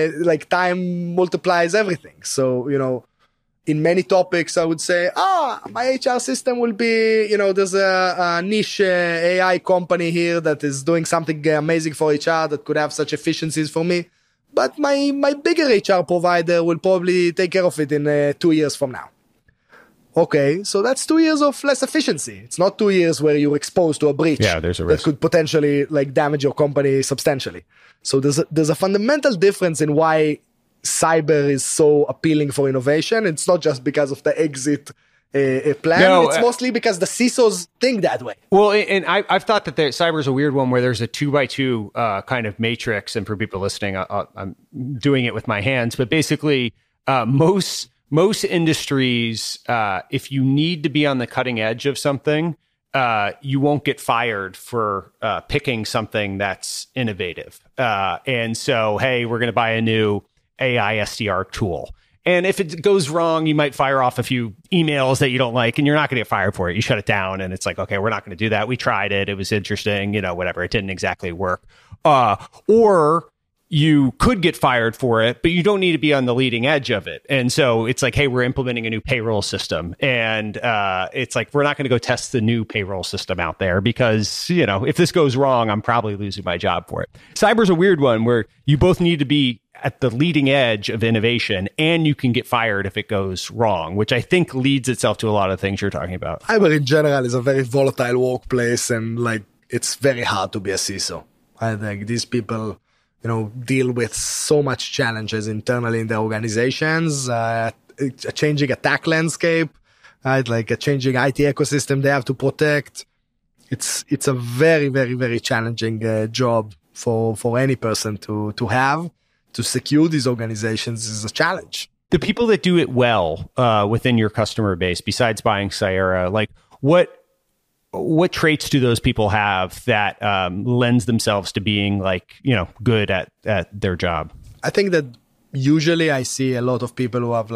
multiplies everything. So, in many topics, I would say, my HR system will be, there's a niche AI company here that is doing something amazing for HR that could have such efficiencies for me. But my bigger HR provider will probably take care of it in 2 years from now. Okay, so that's 2 years of less efficiency. It's not 2 years where you're exposed to a breach there's a risk that could potentially like damage your company substantially. So there's a fundamental difference in why cyber is so appealing for innovation. It's not just because of the exit plan. No, it's mostly because the CISOs think that way. Well, and I've thought that cyber is a weird one where there's a 2x2 kind of matrix. And for people listening, I'm doing it with my hands, but basically most industries, if you need to be on the cutting edge of something, you won't get fired for picking something that's innovative. And so, hey, we're going to buy a new AI SDR tool. And if it goes wrong, you might fire off a few emails that you don't like, and you're not going to get fired for it. You shut it down, and it's like, okay, we're not going to do that. We tried it. It was interesting, whatever. It didn't exactly work. Or you could get fired for it, but you don't need to be on the leading edge of it. And so it's like, hey, we're implementing a new payroll system. And it's like, we're not going to go test the new payroll system out there because, if this goes wrong, I'm probably losing my job for it. Cyber's a weird one where you both need to be at the leading edge of innovation and you can get fired if it goes wrong, which I think leads itself to a lot of things you're talking about. Cyber in general is a very volatile workplace, and like, it's very hard to be a CISO. I think these people deal with so much challenges internally in their organizations, a changing attack landscape, right? Like a changing IT ecosystem they have to protect. It's a very, very, very challenging job for any person to have. To secure these organizations is a challenge. The people that do it well within your customer base, besides buying Cyera, like what traits do those people have that lends themselves to being good at their job? I think that usually I see a lot of people who have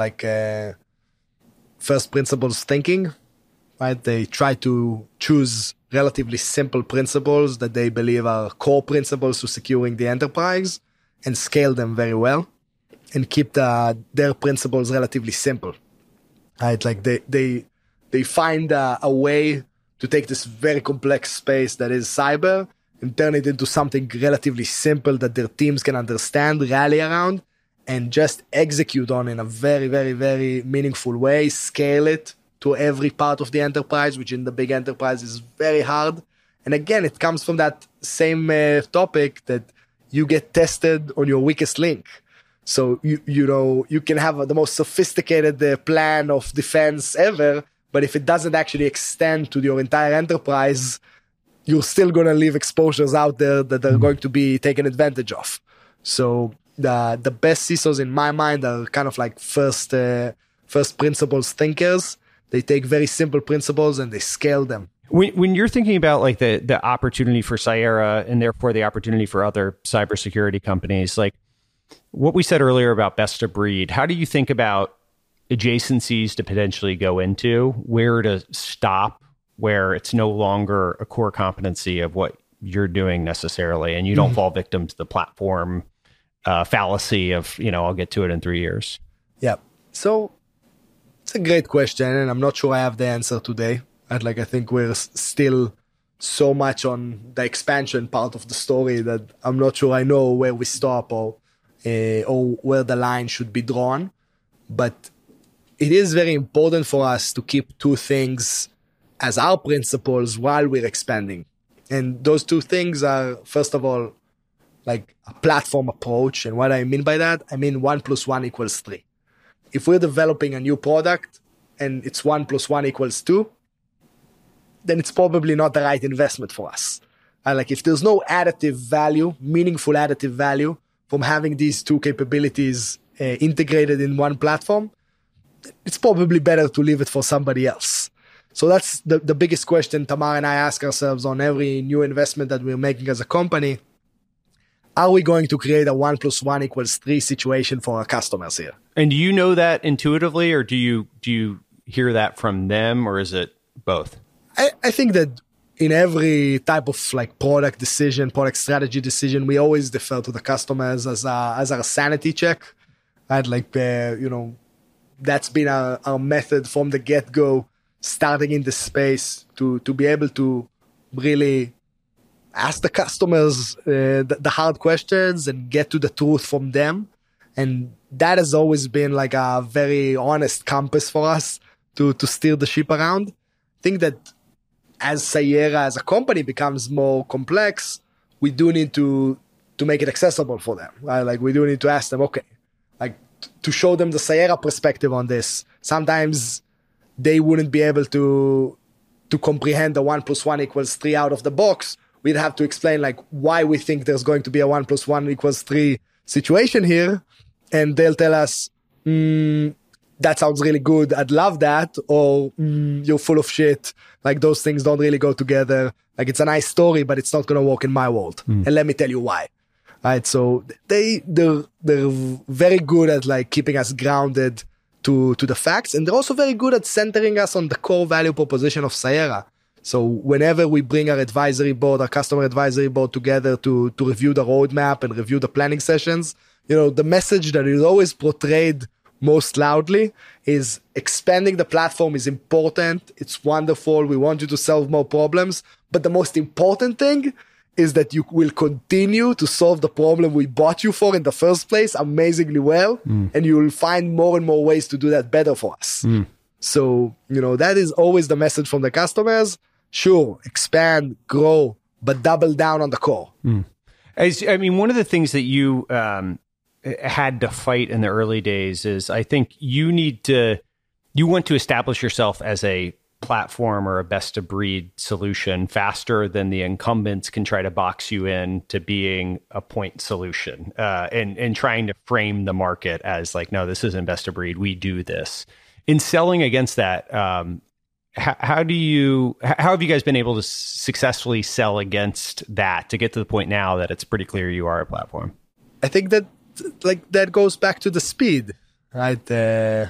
first principles thinking, right? They try to choose relatively simple principles that they believe are core principles to securing the enterprise and scale them very well and keep their principles relatively simple, right? Like they find a way to take this very complex space that is cyber and turn it into something relatively simple that their teams can understand, rally around, and just execute on in a very, very, very meaningful way, scale it to every part of the enterprise, which in the big enterprise is very hard. And again, it comes from that same topic that you get tested on your weakest link. So, you can have the most sophisticated plan of defense ever, but if it doesn't actually extend to your entire enterprise, you're still going to leave exposures out there that are going to be taken advantage of. So the best CISOs in my mind are kind of like first principles thinkers. They take very simple principles and they scale them. When you're thinking about like the opportunity for Cyera and therefore the opportunity for other cybersecurity companies, like what we said earlier about best of breed, how do you think about adjacencies to potentially go into, where to stop, where it's no longer a core competency of what you're doing necessarily, and you don't fall victim to the platform fallacy of, I'll get to it in 3 years. Yeah. So it's a great question, and I'm not sure I have the answer today. I think we're still so much on the expansion part of the story that I'm not sure I know where we stop or where the line should be drawn. But it is very important for us to keep two things as our principles while we're expanding. And those two things are, first of all, like a platform approach. And what I mean by that, I mean 1 + 1 = 3. If we're developing a new product and it's 1 + 1 = 2, then it's probably not the right investment for us. If there's no additive value, meaningful additive value from having these two capabilities integrated in one platform, it's probably better to leave it for somebody else. So that's the biggest question Tamar and I ask ourselves on every new investment that we're making as a company. Are we going to create a 1 + 1 = 3 situation for our customers here? And do you know that intuitively, or do you hear that from them, or is it both? I think that in every type of product decision, product strategy decision, we always defer to the customers as our sanity check. That's been our method from the get-go, starting in the space to be able to really ask the customers the hard questions and get to the truth from them. And that has always been a very honest compass for us to steer the ship around. I think that as Sayyera as a company becomes more complex, we do need to make it accessible for them. Right? We do need to ask them, okay, to show them the Sayyera perspective on this. Sometimes they wouldn't be able to comprehend the 1 + 1 = 3 out of the box. We'd have to explain why we think there's going to be a 1 + 1 = 3 situation here. And they'll tell us, that sounds really good, I'd love that. Or you're full of shit. Those things don't really go together. It's a nice story, but it's not going to work in my world. And let me tell you why. Right? So they're very good at keeping us grounded to the facts. And they're also very good at centering us on the core value proposition of Sayyera. So whenever we bring our advisory board, our customer advisory board together to review the roadmap and review the planning sessions, the message that is always portrayed most loudly is expanding the platform is important. It's wonderful. We want you to solve more problems. But the most important thing is that you will continue to solve the problem we bought you for in the first place amazingly well. And you will find more and more ways to do that better for us. So, that is always the message from the customers. Sure, expand, grow, but double down on the core. One of the things that you had to fight in the early days is, I think you want to establish yourself as a platform or a best of breed solution faster than the incumbents can try to box you in to being a point solution, and trying to frame the market as no, this isn't best of breed, we do this. In selling against that, how have you guys been able to successfully sell against that to get to the point now that it's pretty clear you are a platform? I think that that goes back to the speed, right? The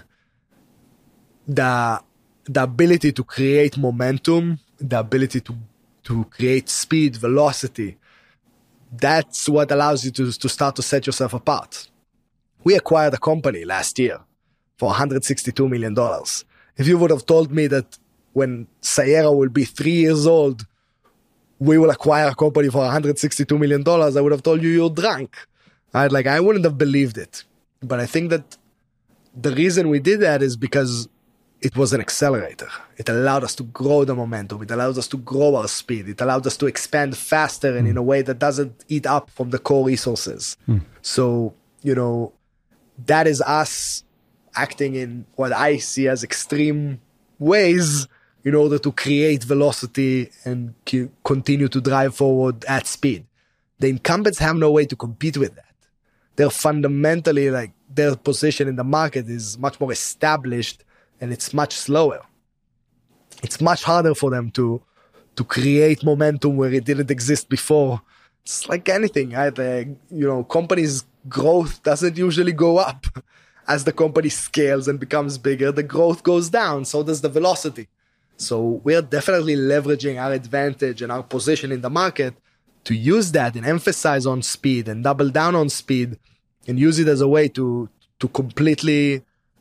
ability to create momentum, the ability to create speed, velocity. That's what allows you to start to set yourself apart. We acquired a company last year for $162 million. If you would have told me that when Sayyera will be 3 years old, we will acquire a company for $162 million, I would have told you you're drunk. Right? I wouldn't have believed it. But I think that the reason we did that is because it was an accelerator. It allowed us to grow the momentum. It allowed us to grow our speed. It allowed us to expand faster and in a way that doesn't eat up from the core resources. So, that is us acting in what I see as extreme ways in order to create velocity and continue to drive forward at speed. The incumbents have no way to compete with that. They're fundamentally their position in the market is much more established and it's much slower. It's much harder for them to create momentum where it didn't exist before. It's like anything, right? Companies' growth doesn't usually go up. As the company scales and becomes bigger, the growth goes down. So does the velocity. So we're definitely leveraging our advantage and our position in the market to use that and emphasize on speed and double down on speed and use it as a way to completely,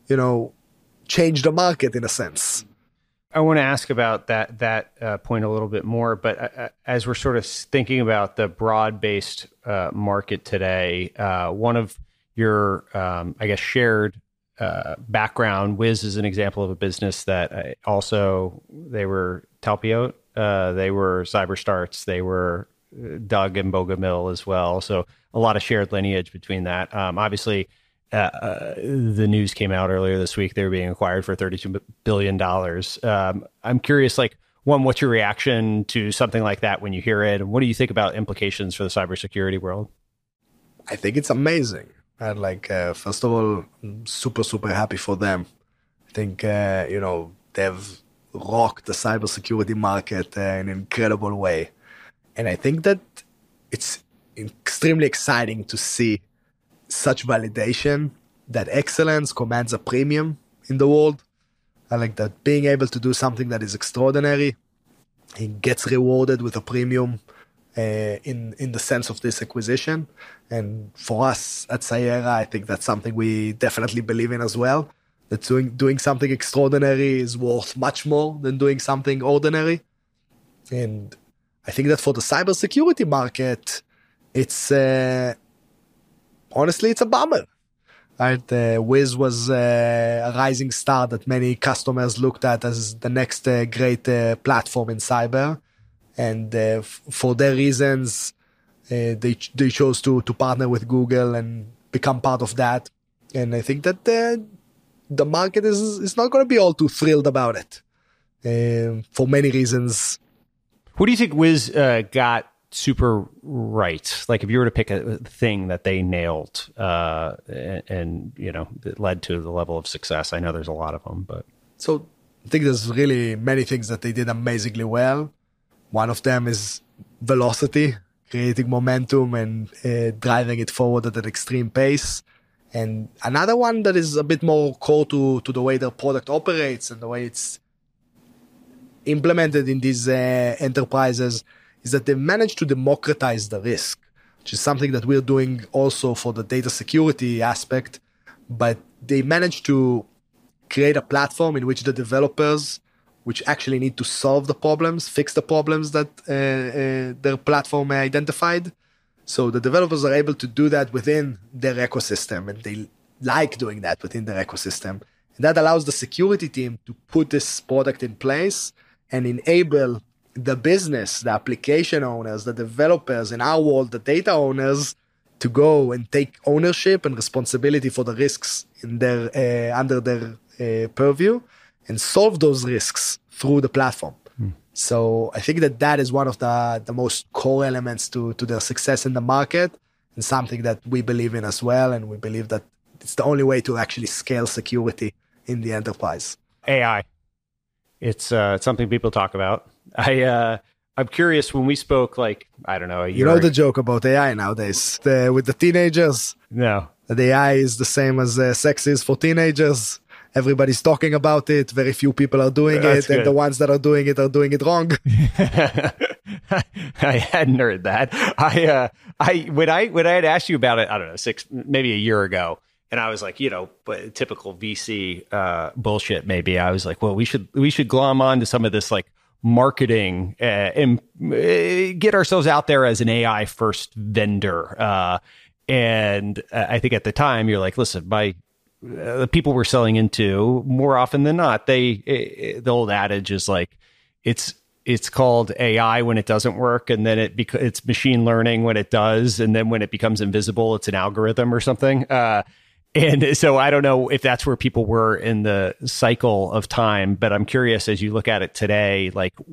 change the market in a sense. I want to ask about that point a little bit more, but as we're sort of thinking about the broad-based market today, one of your, shared background, Wiz is an example of a business that they were Talpiot, they were CyberStarts, they were Doug and Bogomil as well. So a lot of shared lineage between that. Obviously, the news came out earlier this week. They were being acquired for $32 billion. I'm curious, one, what's your reaction to something like that when you hear it? And what do you think about implications for the cybersecurity world? I think it's amazing. And first of all, I'm super, super happy for them. I think, they've rocked the cybersecurity market in an incredible way. And I think that it's extremely exciting to see such validation that excellence commands a premium in the world. I like that being able to do something that is extraordinary, it gets rewarded with a premium in the sense of this acquisition. And for us at Cyera, I think that's something we definitely believe in as well. That doing something extraordinary is worth much more than doing something ordinary. And I think that for the cybersecurity market, it's honestly, it's a bummer. Right? Wiz was a rising star that many customers looked at as the next great platform in cyber. And for their reasons, they chose to partner with Google and become part of that. And I think that the market is not going to be all too thrilled about it for many reasons. What do you think Wiz got super right? If you were to pick a thing that they nailed and that led to the level of success, I know there's a lot of them, but. So I think there's really many things that they did amazingly well. One of them is velocity, creating momentum and driving it forward at an extreme pace. And another one that is a bit more core to the way their product operates and the way it's implemented in these enterprises is that they managed to democratize the risk, which is something that we're doing also for the data security aspect. But they managed to create a platform in which the developers, which actually need to solve the problems, fix the problems that their platform identified. So the developers are able to do that within their ecosystem, and they like doing that within their ecosystem. And that allows the security team to put this product in place and enable the business, the application owners, the developers, in our world, the data owners, to go and take ownership and responsibility for the risks in their under their purview and solve those risks through the platform. So I think that is one of the most core elements to their success in the market, and something that we believe in as well. And we believe that it's the only way to actually scale security in the enterprise. AI. It's something people talk about. I'm curious, when we spoke, a year You know the joke about AI nowadays with the teenagers? No. The AI is the same as sex is for teenagers. Everybody's talking about it. Very few people are doing it. And the ones that are doing it wrong. I hadn't heard that. When I had asked you about it, I don't know, maybe a year ago, and I was like, typical VC bullshit. Maybe I was like, well, we should glom on to some of this marketing and get ourselves out there as an AI first vendor. And I think at the time you're like, listen, the people we're selling into, more often than not, the old adage is it's called AI when it doesn't work, and then it's machine learning when it does, and then when it becomes invisible, it's an algorithm or something. And so I don't know if that's where people were in the cycle of time, but I'm curious, as you look at it today,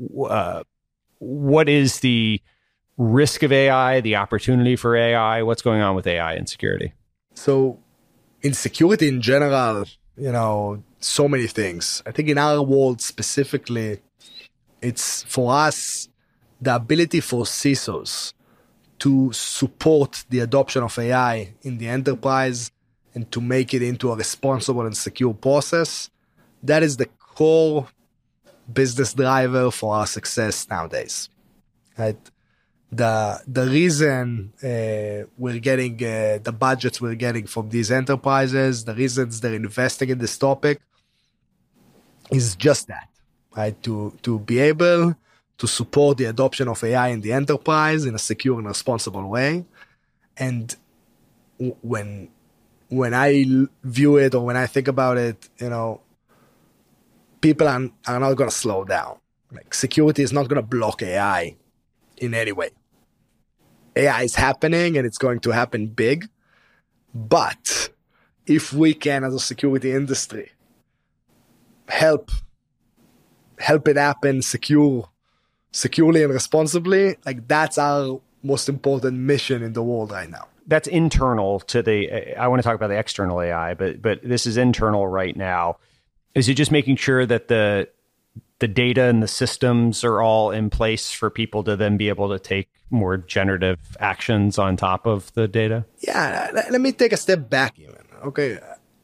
what is the risk of AI, the opportunity for AI? What's going on with AI and security? So in security in general, so many things. I think in our world specifically, it's for us the ability for CISOs to support the adoption of AI in the enterprise and to make it into a responsible and secure process. That is the core business driver for our success nowadays. Right? the reason we're getting the budgets we're getting from these enterprises, the reasons they're investing in this topic is just that, right? To be able to support the adoption of AI in the enterprise in a secure and responsible way. And when I view it or when I think about it, people are not going to slow down. Like, security is not going to block AI in any way. AI is happening and it's going to happen big. But if we can, as a security industry, help it happen securely and responsibly, like, that's our most important mission in the world right now. That's internal to I want to talk about the external AI, but this is internal right now. Is it just making sure that the data and the systems are all in place for people to then be able to take more generative actions on top of the data? Yeah, let me take a step back even. Okay.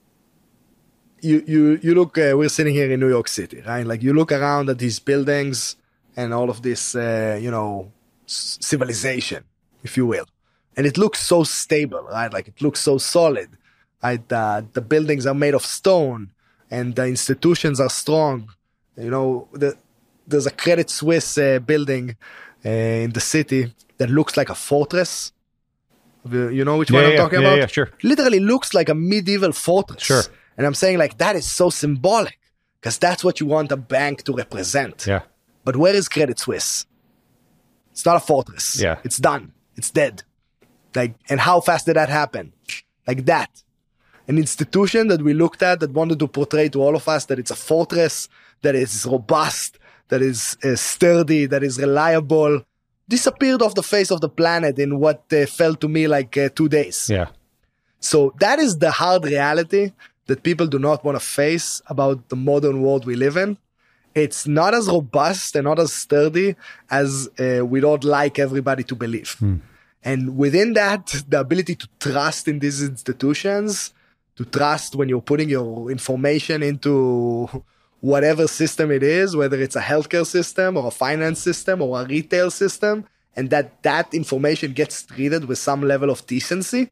You look, we're sitting here in New York City, right? Like, you look around at these buildings and all of this, civilization, if you will. And it looks so stable, right? Like, it looks so solid, right? The buildings are made of stone and the institutions are strong. There's a Credit Suisse building in the city that looks like a fortress. You know which one I'm talking about? Yeah, sure. Literally looks like a medieval fortress. Sure. And I'm saying, like, that is so symbolic because that's what you want a bank to represent. Yeah. But where is Credit Suisse? It's not a fortress. Yeah. It's done. It's dead. Like, and how fast did that happen? Like that. An institution that we looked at that wanted to portray to all of us that it's a fortress, that is robust, that is sturdy, that is reliable, disappeared off the face of the planet in what felt to me like 2 days. Yeah. So that is the hard reality that people do not want to face about the modern world we live in. It's not as robust and not as sturdy as we don't like everybody to believe. And within that, the ability to trust in these institutions, to trust when you're putting your information into whatever system it is, whether it's a healthcare system or a finance system or a retail system, and that information gets treated with some level of decency.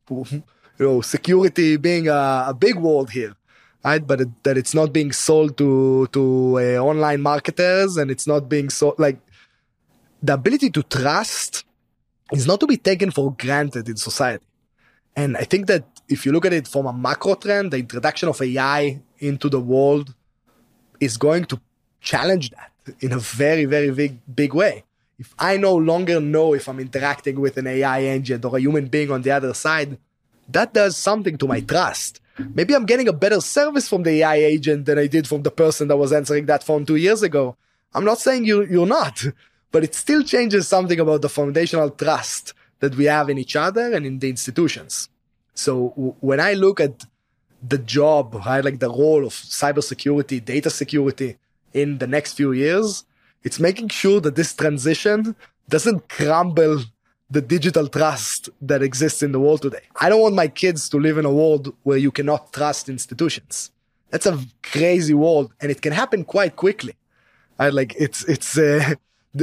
Security being a big word here, right? But that it's not being sold to online marketers, and it's not being sold, like, the ability to trust is not to be taken for granted in society. And I think that if you look at it from a macro trend, the introduction of AI into the world is going to challenge that in a very, very big way. If I no longer know if I'm interacting with an AI agent or a human being on the other side, that does something to my trust. Maybe I'm getting a better service from the AI agent than I did from the person that was answering that phone 2 years ago. I'm not saying you're not, but it still changes something about the foundational trust that we have in each other and in the institutions. So when I look at the job, right, like the role of cybersecurity, data security in the next few years, it's making sure that this transition doesn't crumble the digital trust that exists in the world today. I don't want my kids to live in a world where you cannot trust institutions. That's a crazy world, and it can happen quite quickly. Right? Like, the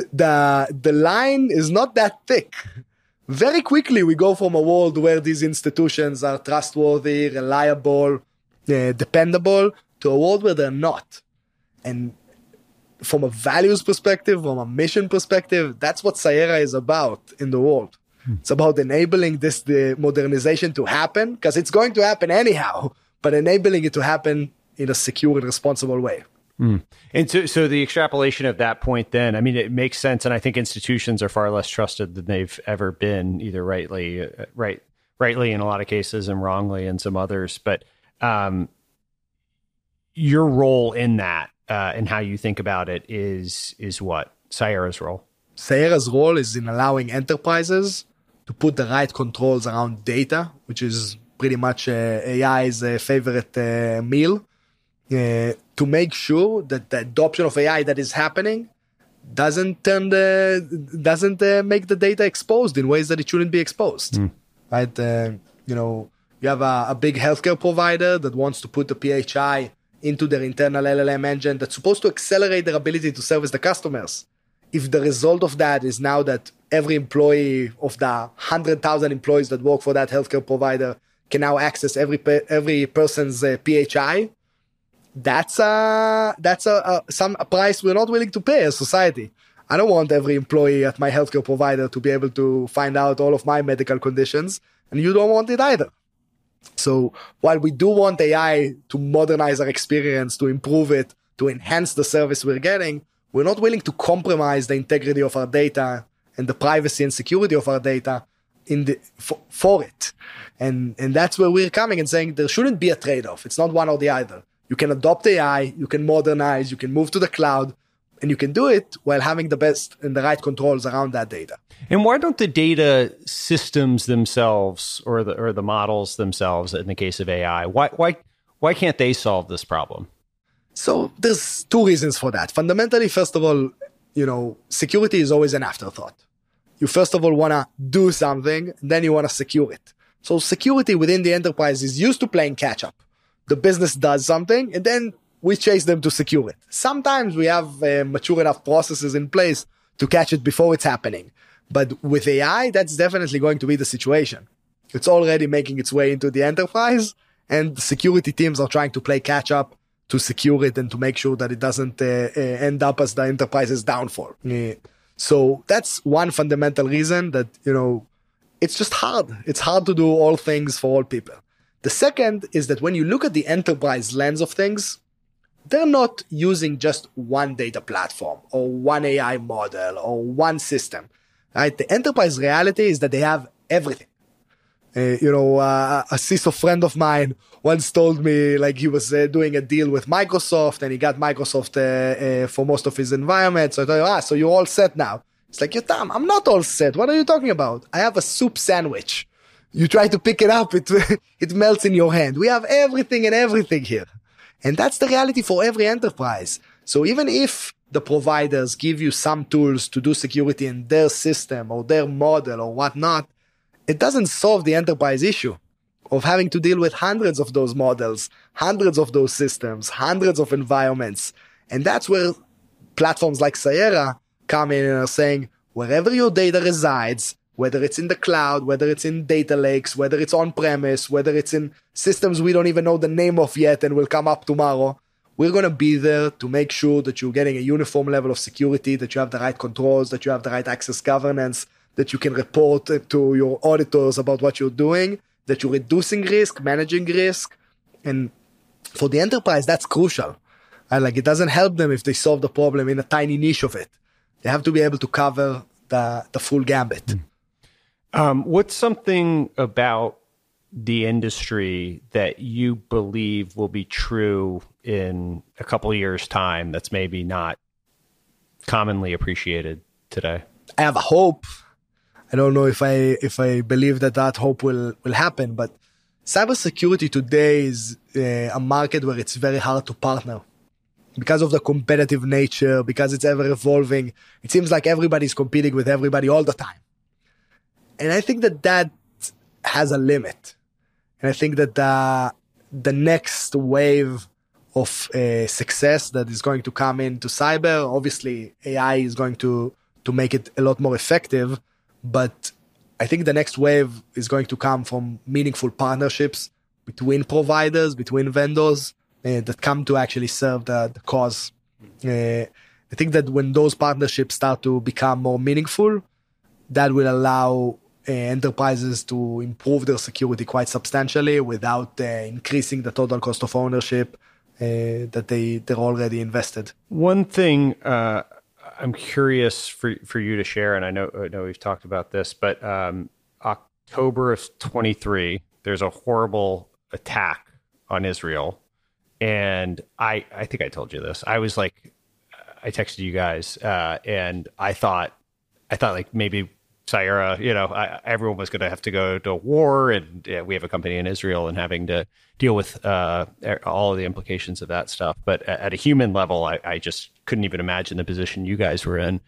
line is not that thick. Very quickly, we go from a world where these institutions are trustworthy, reliable, dependable, to a world where they're not. And from a values perspective, from a mission perspective, that's what Cyera is about in the world. It's about enabling the modernization to happen, because it's going to happen anyhow, but enabling it to happen in a secure and responsible way. And so the extrapolation of that point then, I mean, it makes sense. And I think institutions are far less trusted than they've ever been, either rightly in a lot of cases and wrongly in some others. But your role in that and how you think about it is what? Cyera's role? Cyera's role is in allowing enterprises to put the right controls around data, which is pretty much AI's favorite meal. To make sure that the adoption of AI that is happening doesn't make the data exposed in ways that it shouldn't be exposed. Right? You have a big healthcare provider that wants to put the PHI into their internal LLM engine that's supposed to accelerate their ability to service the customers. if the result of that is now that every employee of the 100,000 employees that work for that healthcare provider can now access every person's PHI, that's a price we're not willing to pay as society. I don't want every employee at my healthcare provider to be able to find out all of my medical conditions, and you don't want it either. So while we do want AI to modernize our experience, to improve it, to enhance the service we're getting, we're not willing to compromise the integrity of our data and the privacy and security of our data for it. And that's where we're coming and saying there shouldn't be a trade-off. It's not one or the other. You can adopt AI, you can modernize, you can move to the cloud, and you can do it while having the best and the right controls around that data. And why don't the data systems themselves or the models themselves, in the case of AI, why can't they solve this problem? So there's two reasons for that. Fundamentally, first of all, security is always an afterthought. You first of all want to do something, then you want to secure it. So security within the enterprise is used to playing catch up. The business does something, and then we chase them to secure it. Sometimes we have mature enough processes in place to catch it before it's happening. But with AI, that's definitely going to be the situation. It's already making its way into the enterprise, and the security teams are trying to play catch up to secure it and to make sure that it doesn't end up as the enterprise's downfall. So that's one fundamental reason that, it's just hard. It's hard to do all things for all people. The second is that when you look at the enterprise lens of things, they're not using just one data platform or one AI model or one system, right? The enterprise reality is that they have everything. A CISO friend of mine once told me like he was doing a deal with Microsoft and he got Microsoft for most of his environment. So I thought, so you're all set now. It's like, Yotam, I'm not all set. What are you talking about? I have a soup sandwich. You try to pick it up, it melts in your hand. We have everything and everything here. And that's the reality for every enterprise. So even if the providers give you some tools to do security in their system or their model or whatnot, it doesn't solve the enterprise issue of having to deal with hundreds of those models, hundreds of those systems, hundreds of environments. And that's where platforms like Cyera come in and are saying, wherever your data resides, whether it's in the cloud, whether it's in data lakes, whether it's on-premise, whether it's in systems we don't even know the name of yet and will come up tomorrow, we're going to be there to make sure that you're getting a uniform level of security, that you have the right controls, that you have the right access governance, that you can report to your auditors about what you're doing, that you're reducing risk, managing risk. And for the enterprise, that's crucial. It doesn't help them if they solve the problem in a tiny niche of it. They have to be able to cover the full gambit. What's something about the industry that you believe will be true in a couple of years' time that's maybe not commonly appreciated today? I have a hope. I don't know if I believe that hope will happen, but cybersecurity today is a market where it's very hard to partner. Because of the competitive nature, because it's ever evolving, it seems like everybody's competing with everybody all the time. And I think that has a limit. And I think that the next wave of success that is going to come into cyber, obviously AI is going to make it a lot more effective. But I think the next wave is going to come from meaningful partnerships between providers, between vendors, that come to actually serve the cause. I think that when those partnerships start to become more meaningful, that will allow enterprises to improve their security quite substantially without increasing the total cost of ownership that they're already invested. One thing I'm curious for you to share, and I know we've talked about this, but October of 23, there's a horrible attack on Israel. And I think I told you this. I was like, I texted you guys, and I thought like maybe Cyera, everyone was going to have to go to war, and we have a company in Israel and having to deal with all of the implications of that stuff. But at a human level, I just couldn't even imagine the position you guys were in.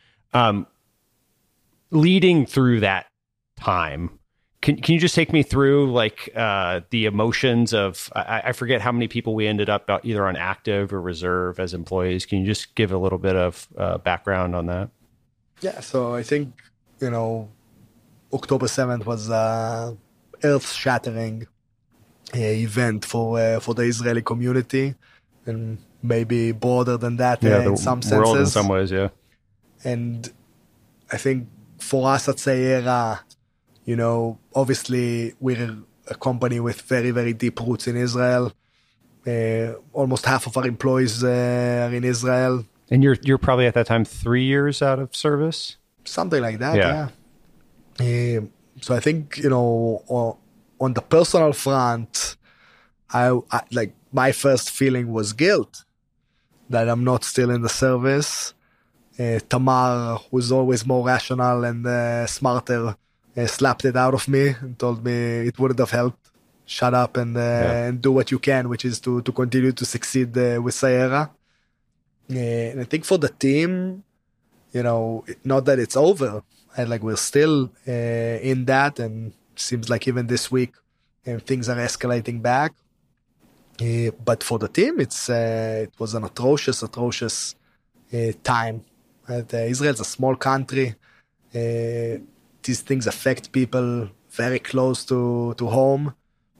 Leading through that time, can you just take me through the emotions of, I forget how many people we ended up either on active or reserve as employees. Can you just give a little bit of background on that? Yeah, so I think, October 7th was a earth-shattering event for the Israeli community, and maybe broader than that Yeah, the in some world in senses. some ways, yeah. And I think for us at Sayera, obviously we're a company with very, very deep roots in Israel. Almost half of our employees are in Israel. And you're probably at that time 3 years out of service? Something like that, Yeah. yeah. So I think, on the personal front, I like my first feeling was guilt that I'm not still in the service. Tamar, who's always more rational and smarter, slapped it out of me and told me it wouldn't have helped. Shut up and do what you can, which is to continue to succeed with Sayera. And I think for the team, not that it's over. We're still in that, and seems like even this week things are escalating back. But for the team, it was an atrocious time. Israel's a small country. These things affect people very close to home.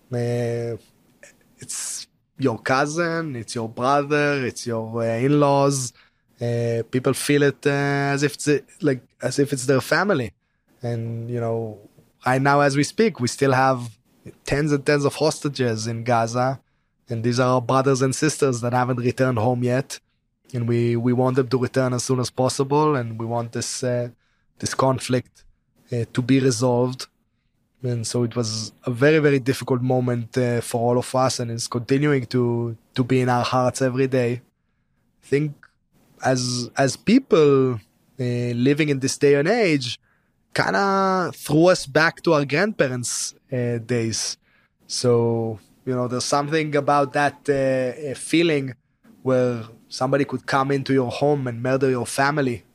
It's your cousin, it's your brother, it's your in-laws. People feel it as if it's their family. And right now as we speak, we still have tens and tens of hostages in Gaza, and these are our brothers and sisters that haven't returned home yet. And we want them to return as soon as possible, and we want this conflict to be resolved. And so it was a very, very difficult moment for all of us, and it's continuing to be in our hearts every day. I think as people living in this day and age, kind of threw us back to our grandparents' days. So, there's something about that feeling where somebody could come into your home and murder your family.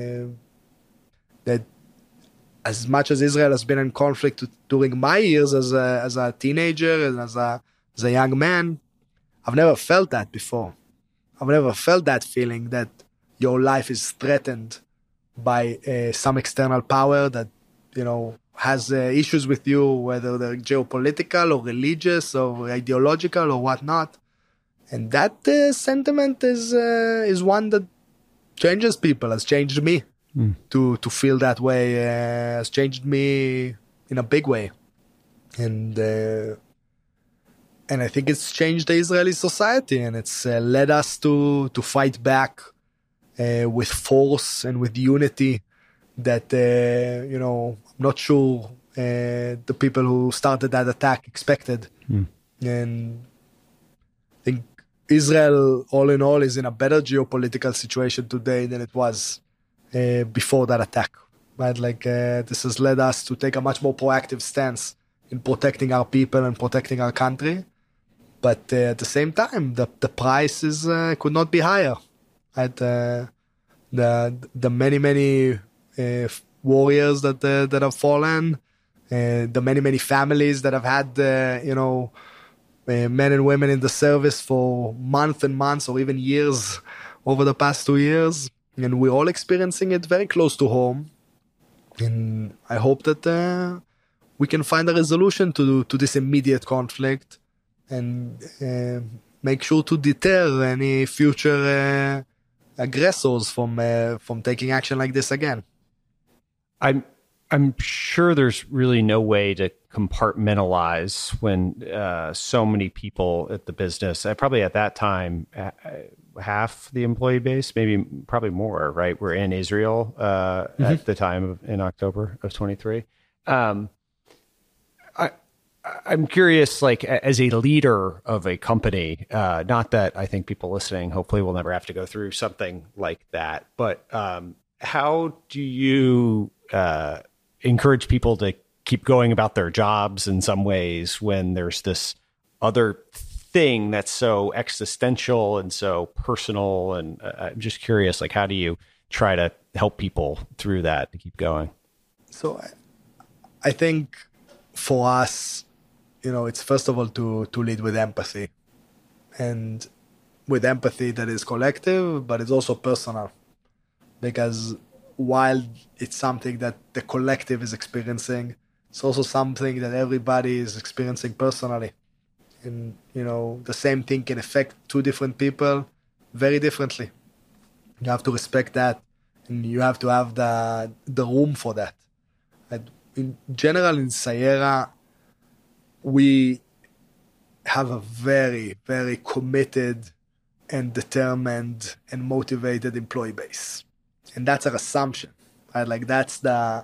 That as much as Israel has been in conflict during my years as a teenager and as a young man, I've never felt that before. I've never felt that feeling that your life is threatened by some external power that, has issues with you, whether they're geopolitical or religious or ideological or whatnot. And that sentiment is one that changes people, has changed me. To feel that way has changed me in a big way. And I think it's changed the Israeli society, and it's led us to fight back with force and with unity that, I'm not sure the people who started that attack expected. And I think Israel, all in all, is in a better geopolitical situation today than it was before that attack. Right? This has led us to take a much more proactive stance in protecting our people and protecting our country. But at the same time, the price could not be higher. Right? The many warriors that have fallen, the many families that have had men and women in the service for months and months or even years over the past 2 years, and we're all experiencing it very close to home. And I hope that we can find a resolution to this immediate conflict and make sure to deter any future aggressors from taking action like this again. I'm sure there's really no way to compartmentalize when so many people at the business, probably at that time, half the employee base, probably more, right? We're in Israel at the time in October of 23. I'm curious, as a leader of a company, not that I think people listening hopefully will never have to go through something like that, but how do you encourage people to keep going about their jobs in some ways when there's this other thing that's so existential and so personal? And I'm just curious, how do you try to help people through that to keep going? So I think for us, it's first of all to lead with empathy, and with empathy that is collective, but it's also personal, because while it's something that the collective is experiencing, it's also something that everybody is experiencing personally. And, the same thing can affect two different people very differently. You have to respect that, and you have to have the room for that. And in general, in Cyera, we have a very, very committed and determined and motivated employee base. And that's our assumption, right? Like that's the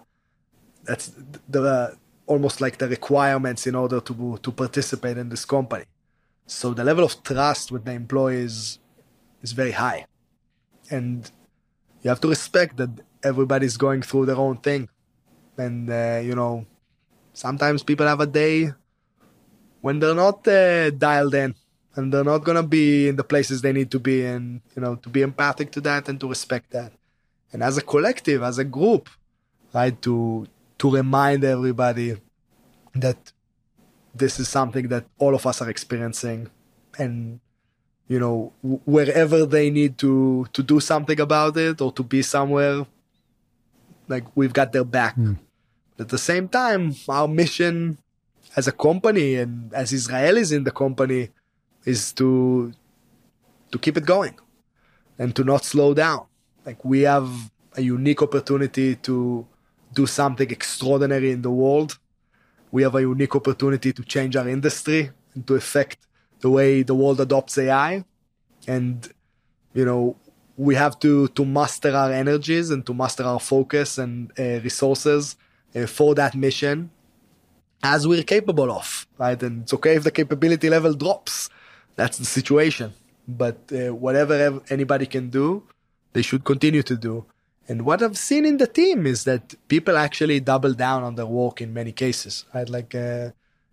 almost like the requirements in order to participate in this company. So the level of trust with the employees is very high. And you have to respect that everybody's going through their own thing. And, sometimes people have a day when they're not dialed in, and they're not going to be in the places they need to be in, to be empathic to that and to respect that. And as a collective, as a group, right, to remind everybody that this is something that all of us are experiencing, and, wherever they need to do something about it or to be somewhere, like we've got their back. But at the same time, our mission as a company and as Israelis in the company is to keep it going and to not slow down. Like we have a unique opportunity to do something extraordinary in the world. We have a unique opportunity to change our industry and to affect the way the world adopts AI. And, we have to master our energies and to master our focus and resources for that mission as we're capable of, right? And it's okay if the capability level drops. That's the situation. But whatever anybody can do, they should continue to do. And what I've seen in the team is that people actually double down on their work in many cases, right? Like, the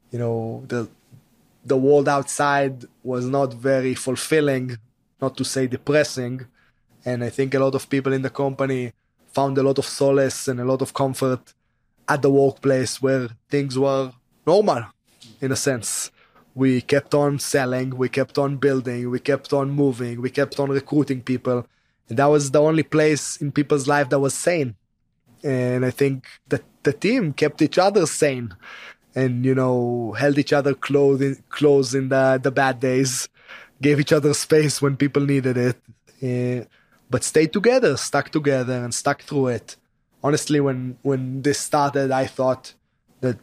world outside was not very fulfilling, not to say depressing. And I think a lot of people in the company found a lot of solace and a lot of comfort at the workplace where things were normal, in a sense. We kept on selling, we kept on building, we kept on moving, we kept on recruiting people. And that was the only place in people's life that was sane. And I think that the team kept each other sane and, held each other close in the bad days, gave each other space when people needed it, but stayed together, stuck together and stuck through it. Honestly, when this started, I thought that,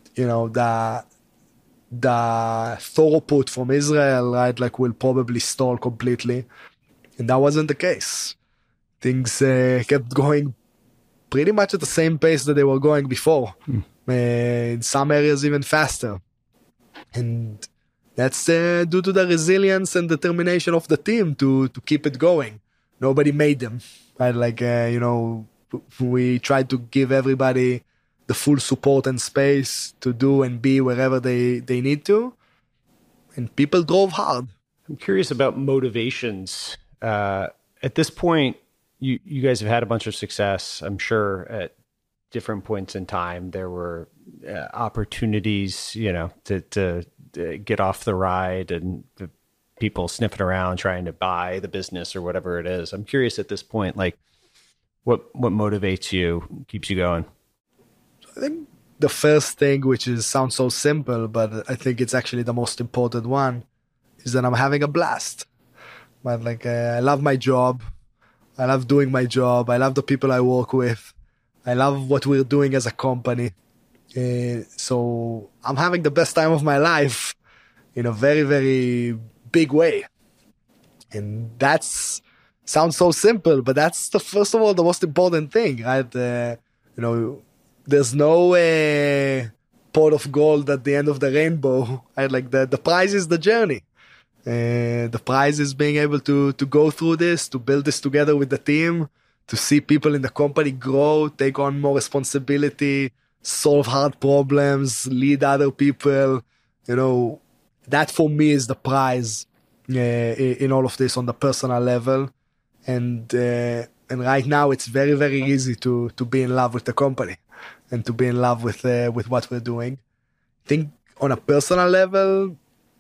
the throughput from Israel, right, like will probably stall completely. And that wasn't the case. Things kept going pretty much at the same pace that they were going before. In some areas even faster. And that's due to the resilience and determination of the team to keep it going. Nobody made them, right? Like, we tried to give everybody the full support and space to do and be wherever they need to. And people drove hard. I'm curious about motivations. At this point, you guys have had a bunch of success. I'm sure at different points in time, there were opportunities, to get off the ride and the people sniffing around trying to buy the business or whatever it is. I'm curious at this point, like what motivates you, keeps you going? I think the first thing, which sounds so simple, but I think it's actually the most important one, is that I'm having a blast. But like, I love my job. I love doing my job. I love the people I work with. I love what we're doing as a company. So I'm having the best time of my life in a very, very big way. And sounds so simple, but that's first of all, the most important thing, right? There's no pot of gold at the end of the rainbow. Right? Like the prize is the journey. The prize is being able to go through this, to build this together with the team, to see people in the company grow, take on more responsibility, solve hard problems, lead other people. That for me is the prize in all of this on the personal level. And right now it's very, very easy to be in love with the company and to be in love with what we're doing. I think on a personal level,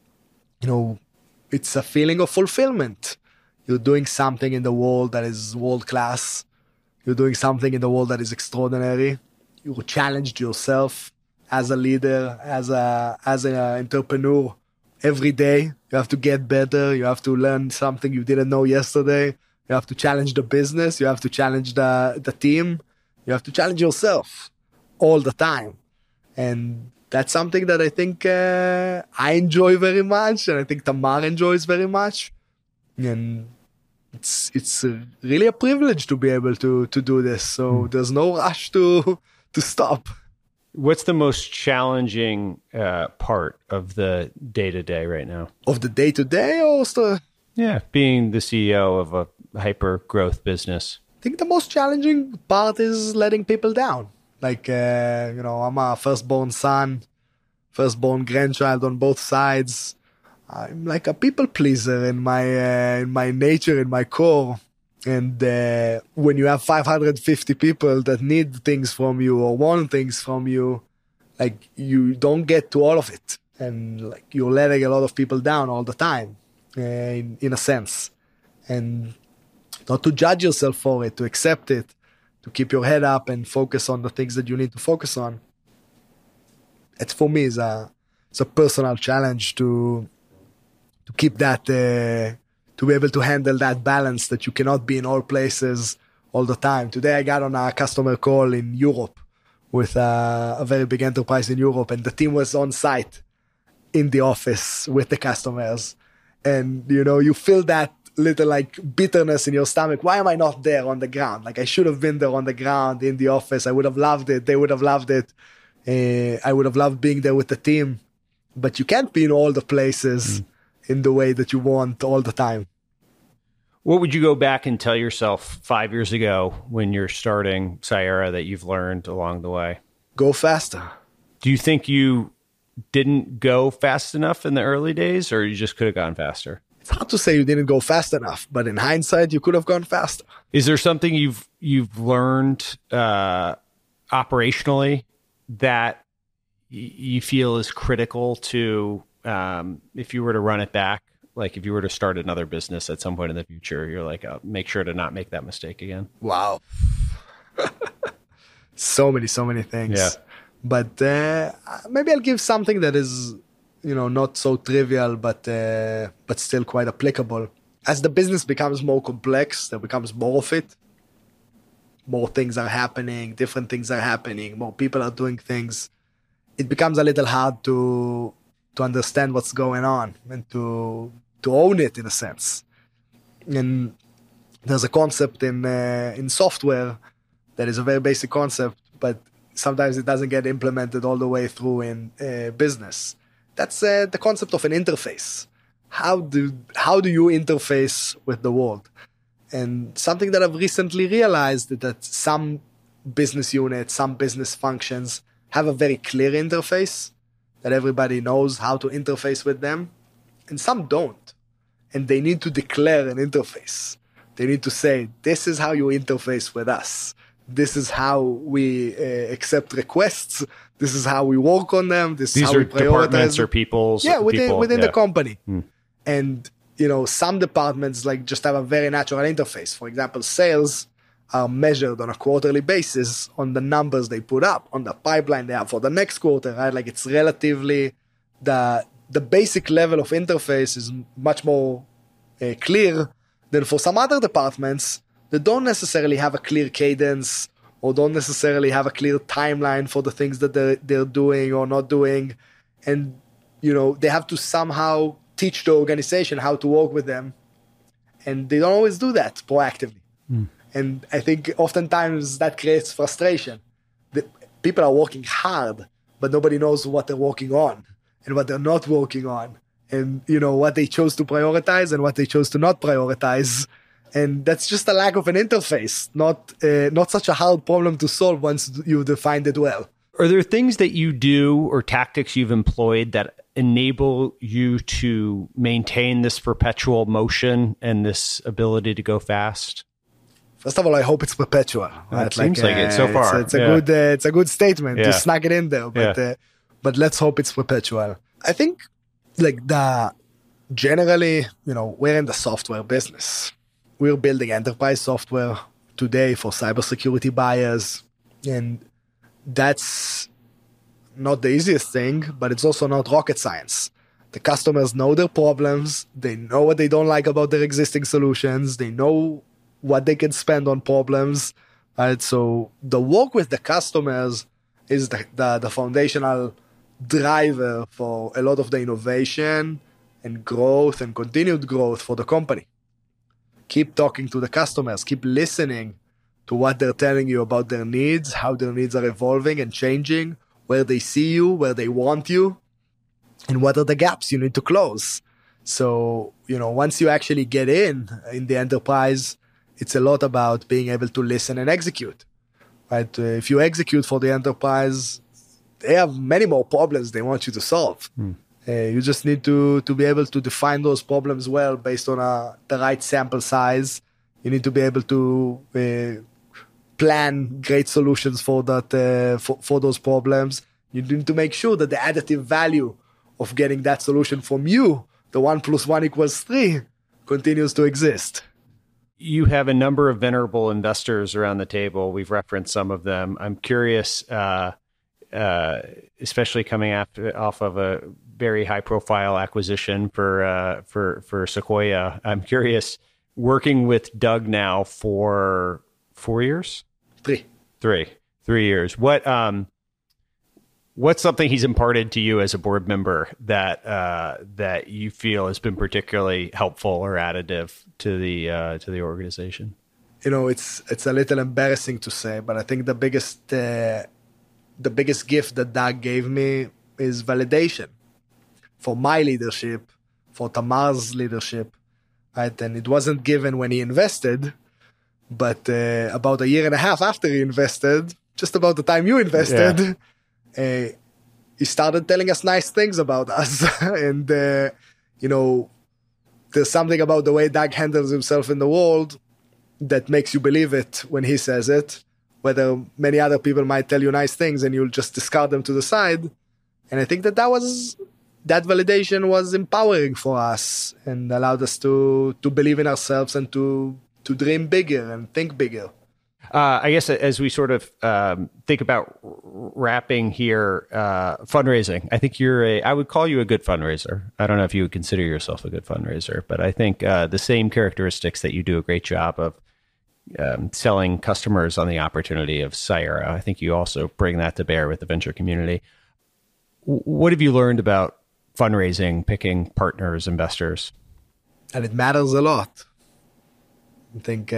it's a feeling of fulfillment. You're doing something in the world that is world class. You're doing something in the world that is extraordinary. You challenged yourself as a leader, as an entrepreneur. Every day, you have to get better. You have to learn something you didn't know yesterday. You have to challenge the business. You have to challenge the team. You have to challenge yourself all the time. And that's something that I think I enjoy very much. And I think Tamar enjoys very much. And it's really a privilege to be able to do this. So there's no rush to stop. What's the most challenging part of the day-to-day right now? Of the day-to-day or being the CEO of a hyper-growth business. I think the most challenging part is letting people down. Like, I'm a firstborn son, firstborn grandchild on both sides. I'm like a people pleaser in my nature, in my core. And when you have 550 people that need things from you or want things from you, like you don't get to all of it. And like you're letting a lot of people down all the time, in a sense. And not to judge yourself for it, to accept it, to keep your head up and focus on the things that you need to focus on. It's for me, it's a personal challenge to keep that, to be able to handle that balance that you cannot be in all places all the time. Today I got on a customer call in Europe with a very big enterprise in Europe, and the team was on site in the office with the customers. And, you feel that little like bitterness in your stomach. Why am I not there on the ground? Like I should have been there on the ground in the office. I would have loved it. They would have loved it. I would have loved being there with the team, but you can't be in all the places in the way that you want all the time. What would you go back and tell yourself 5 years ago when you're starting Cyera that you've learned along the way? Go faster. Do you think you didn't go fast enough in the early days, or you just could have gone faster? It's hard to say you didn't go fast enough, but in hindsight, you could have gone faster. Is there something you've learned operationally that you feel is critical to, if you were to run it back, like if you were to start another business at some point in the future, you're like, make sure to not make that mistake again? Wow. so many things. Yeah. But maybe I'll give something that is, not so trivial, but still quite applicable. As the business becomes more complex, there becomes more of it. More things are happening, different things are happening, more people are doing things. It becomes a little hard to understand what's going on and to own it in a sense. And there's a concept in software that is a very basic concept, but sometimes it doesn't get implemented all the way through in business. That's the concept of an interface. How do you interface with the world? And something that I've recently realized is that some business units, some business functions have a very clear interface that everybody knows how to interface with them, and some don't. And they need to declare an interface. They need to say, this is how you interface with us. This is how we accept requests. This is how we work on them. These how are we prioritize departments or people's. Yeah, within yeah. the company. And, some departments like just have a very natural interface. For example, sales are measured on a quarterly basis on the numbers they put up, on the pipeline they have for the next quarter, right? Like it's relatively, the basic level of interface is much more clear than for some other departments that don't necessarily have a clear cadence or don't necessarily have a clear timeline for the things that they're doing or not doing. And, they have to somehow teach the organization how to work with them. And they don't always do that proactively. And I think oftentimes that creates frustration. People are working hard, but nobody knows what they're working on and what they're not working on. And, what they chose to prioritize and what they chose to not prioritize. And that's just a lack of an interface, not such a hard problem to solve once you defined it well. Are there things that you do or tactics you've employed that enable you to maintain this perpetual motion and this ability to go fast? First of all, I hope it's perpetual. Right? It seems like it so far. It's a good statement to snag it in there, but let's hope it's perpetual. I think generally, we're in the software business. We're building enterprise software today for cybersecurity buyers. And that's not the easiest thing, but it's also not rocket science. The customers know their problems. They know what they don't like about their existing solutions. They know what they can spend on problems. Right? So the work with the customers is the foundational driver for a lot of the innovation and growth and continued growth for the company. Keep talking to the customers. Keep listening to what they're telling you about their needs, how their needs are evolving and changing, where they see you, where they want you, and what are the gaps you need to close. So, once you actually get in the enterprise, it's a lot about being able to listen and execute. Right? If you execute for the enterprise, they have many more problems they want you to solve. You just need to be able to define those problems well based on the right sample size. You need to be able to plan great solutions for that for those problems. You need to make sure that the additive value of getting that solution from you, the 1 + 1 = 3, continues to exist. You have a number of venerable investors around the table. We've referenced some of them. I'm curious, especially coming off of a very high-profile acquisition for Sequoia. I'm curious, working with Doug now for 4 years? 3. 3 years. What's something he's imparted to you as a board member that you feel has been particularly helpful or additive to the organization? It's a little embarrassing to say, but I think the biggest gift that Doug gave me is validation for my leadership, for Tamar's leadership. Right? And it wasn't given when he invested, but about a year and a half after he invested, just about the time you invested. Yeah. He started telling us nice things about us. And, there's something about the way Doug handles himself in the world that makes you believe it when he says it, whether many other people might tell you nice things and you'll just discard them to the side. And I think that validation was empowering for us and allowed us to believe in ourselves and to dream bigger and think bigger. I guess as we sort of think about wrapping here, fundraising, I think I would call you a good fundraiser. I don't know if you would consider yourself a good fundraiser, but I think the same characteristics that you do a great job of selling customers on the opportunity of Cyera, I think you also bring that to bear with the venture community. What have you learned about fundraising, picking partners, investors? And it matters a lot. I think...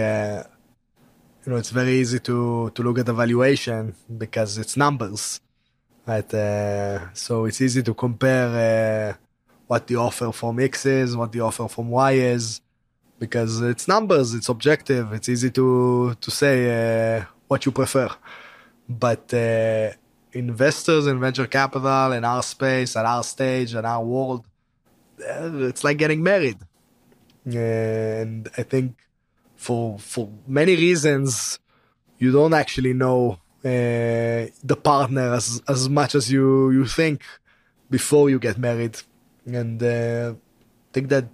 it's very easy to look at the valuation because it's numbers, right? So it's easy to compare what the offer from X is, what the offer from Y is, because it's numbers, it's objective. It's easy to say what you prefer. But investors in venture capital, in our space, at our stage, in our world, it's like getting married. And I think for many reasons, you don't actually know the partner as much as you think before you get married. And I think that,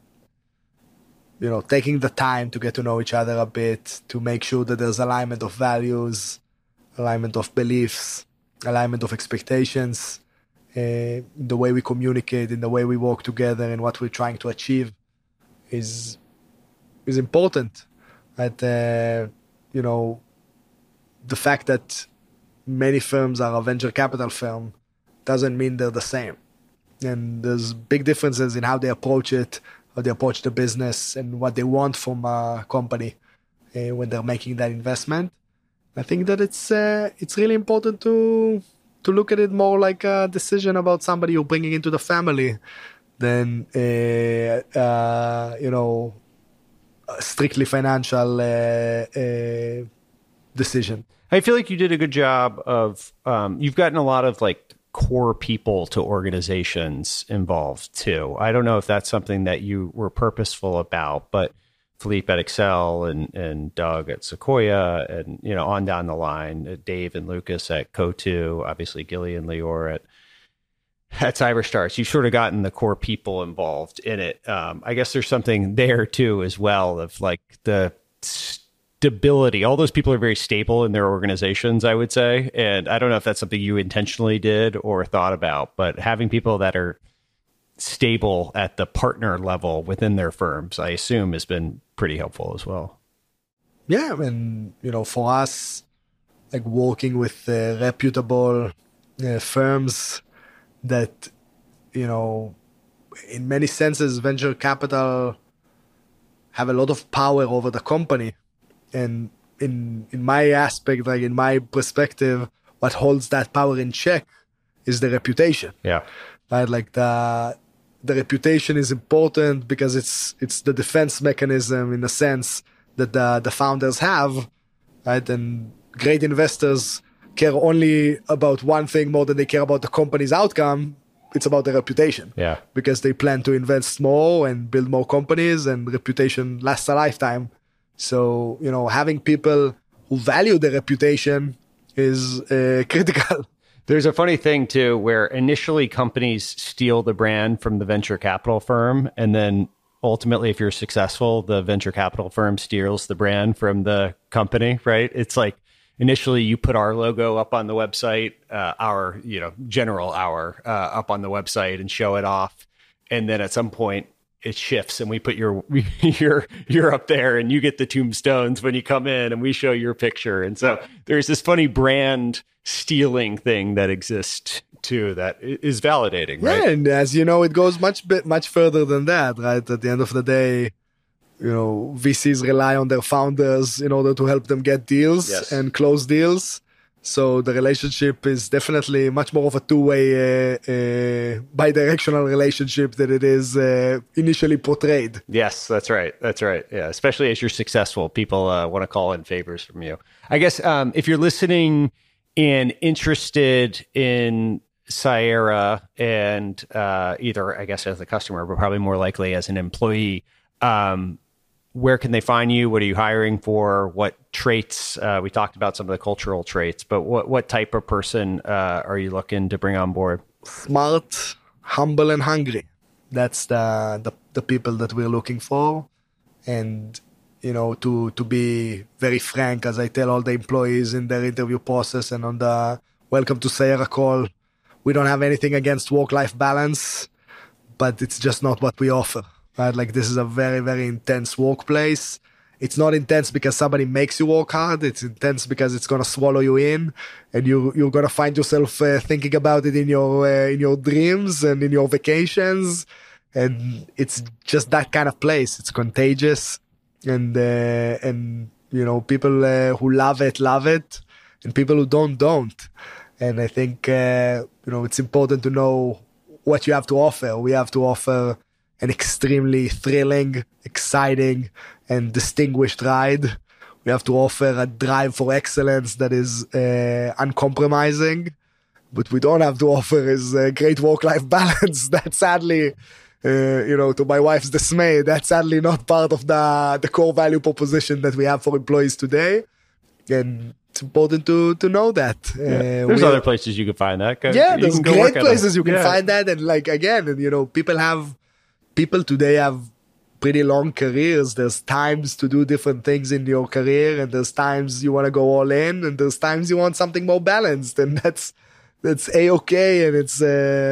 taking the time to get to know each other a bit, to make sure that there's alignment of values, alignment of beliefs, alignment of expectations, in the way we communicate, in the way we work together, and what we're trying to achieve is important. Right? The fact that many firms are a venture capital firm doesn't mean they're the same. And there's big differences in how they approach it, how they approach the business, and what they want from a company when they're making that investment. I think that it's really important to look at it more like a decision about somebody you're bringing into the family than strictly financial decision. I feel like you did a good job of, you've gotten a lot of like core people to organizations involved too. I don't know if that's something that you were purposeful about, but Philippe at Excel and Doug at Sequoia and, on down the line, Dave and Lucas at Coatue, obviously Gilly and Lior at Cyberstars. You've sort of gotten the core people involved in it. I guess there's something there too as well of like the stability. All those people are very stable in their organizations, I would say. And I don't know if that's something you intentionally did or thought about, but having people that are stable at the partner level within their firms, I assume has been pretty helpful as well. Yeah, and for us, like working with reputable firms that, in many senses, venture capital have a lot of power over the company. And in my aspect, like in my perspective, what holds that power in check is the reputation. Yeah. Right? Like the reputation is important because it's the defense mechanism in a sense that the founders have, right? And great investors care only about one thing more than they care about the company's outcome. It's about the reputation. Yeah. Because they plan to invest more and build more companies, and reputation lasts a lifetime. So, having people who value the reputation is critical. There's a funny thing too, where initially companies steal the brand from the venture capital firm, and then ultimately, if you're successful, the venture capital firm steals the brand from the company, right? It's like initially you put our logo up on the website, our up on the website and show it off, and then at some point it shifts and we put your up there and you get the tombstones when you come in and we show your picture. And so there's this funny brand stealing thing that exists too that is validating, right? Yeah, and as you know, it goes much further than that, right? At the end of the day, VCs rely on their founders in order to help them get deals and close deals. So the relationship is definitely much more of a two-way, bi-directional relationship than it is initially portrayed. Yes, that's right. Yeah, especially as you're successful, people want to call in favors from you. I guess if you're listening and interested in Cyera and either, I guess, as a customer, but probably more likely as an employee, where can they find you? What are you hiring for? What traits? We talked about some of the cultural traits, but what type of person are you looking to bring on board? Smart, humble, and hungry. That's the people that we're looking for. And, to be very frank, as I tell all the employees in their interview process and on the Welcome to Cyera call, we don't have anything against work-life balance, but it's just not what we offer. Right? Like, this is a very, very intense workplace. It's not intense because somebody makes you work hard. It's intense because it's going to swallow you in, and you're going to find yourself thinking about it in your dreams and in your vacations. And it's just that kind of place. It's contagious, and people who love it, and people who don't. And I think it's important to know what you have to offer. We have to offer an extremely thrilling, exciting, and distinguished ride. We have to offer a drive for excellence that is uncompromising. What we don't have to offer is a great work-life balance. That sadly, to my wife's dismay, that's sadly not part of the core value proposition that we have for employees today. And it's important to know that. There's other places you can find that. There's great places you can find that. And people today have pretty long careers. There's times to do different things in your career, and there's times you want to go all in, and there's times you want something more balanced, and that's A-okay. And it's,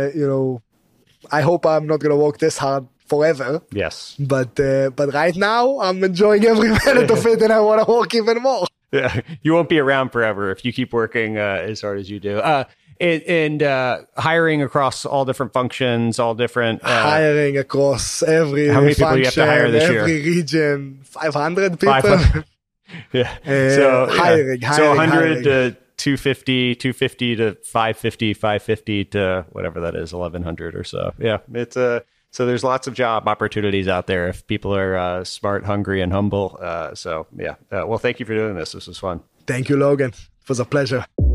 I hope I'm not going to work this hard forever. Yes. But right now I'm enjoying every minute of it, and I want to work even more. Yeah, you won't be around forever if you keep working as hard as you do. And hiring across all different functions, all different... hiring across every how many function, people you have to hire this year? Every region, 500 people. 500. Yeah. Hiring. So 100 to 250, 250 to 550, 550 to whatever that is, 1,100 or so. Yeah, it's so there's lots of job opportunities out there if people are smart, hungry, and humble. Well, thank you for doing this. This was fun. Thank you, Logan. It was a pleasure.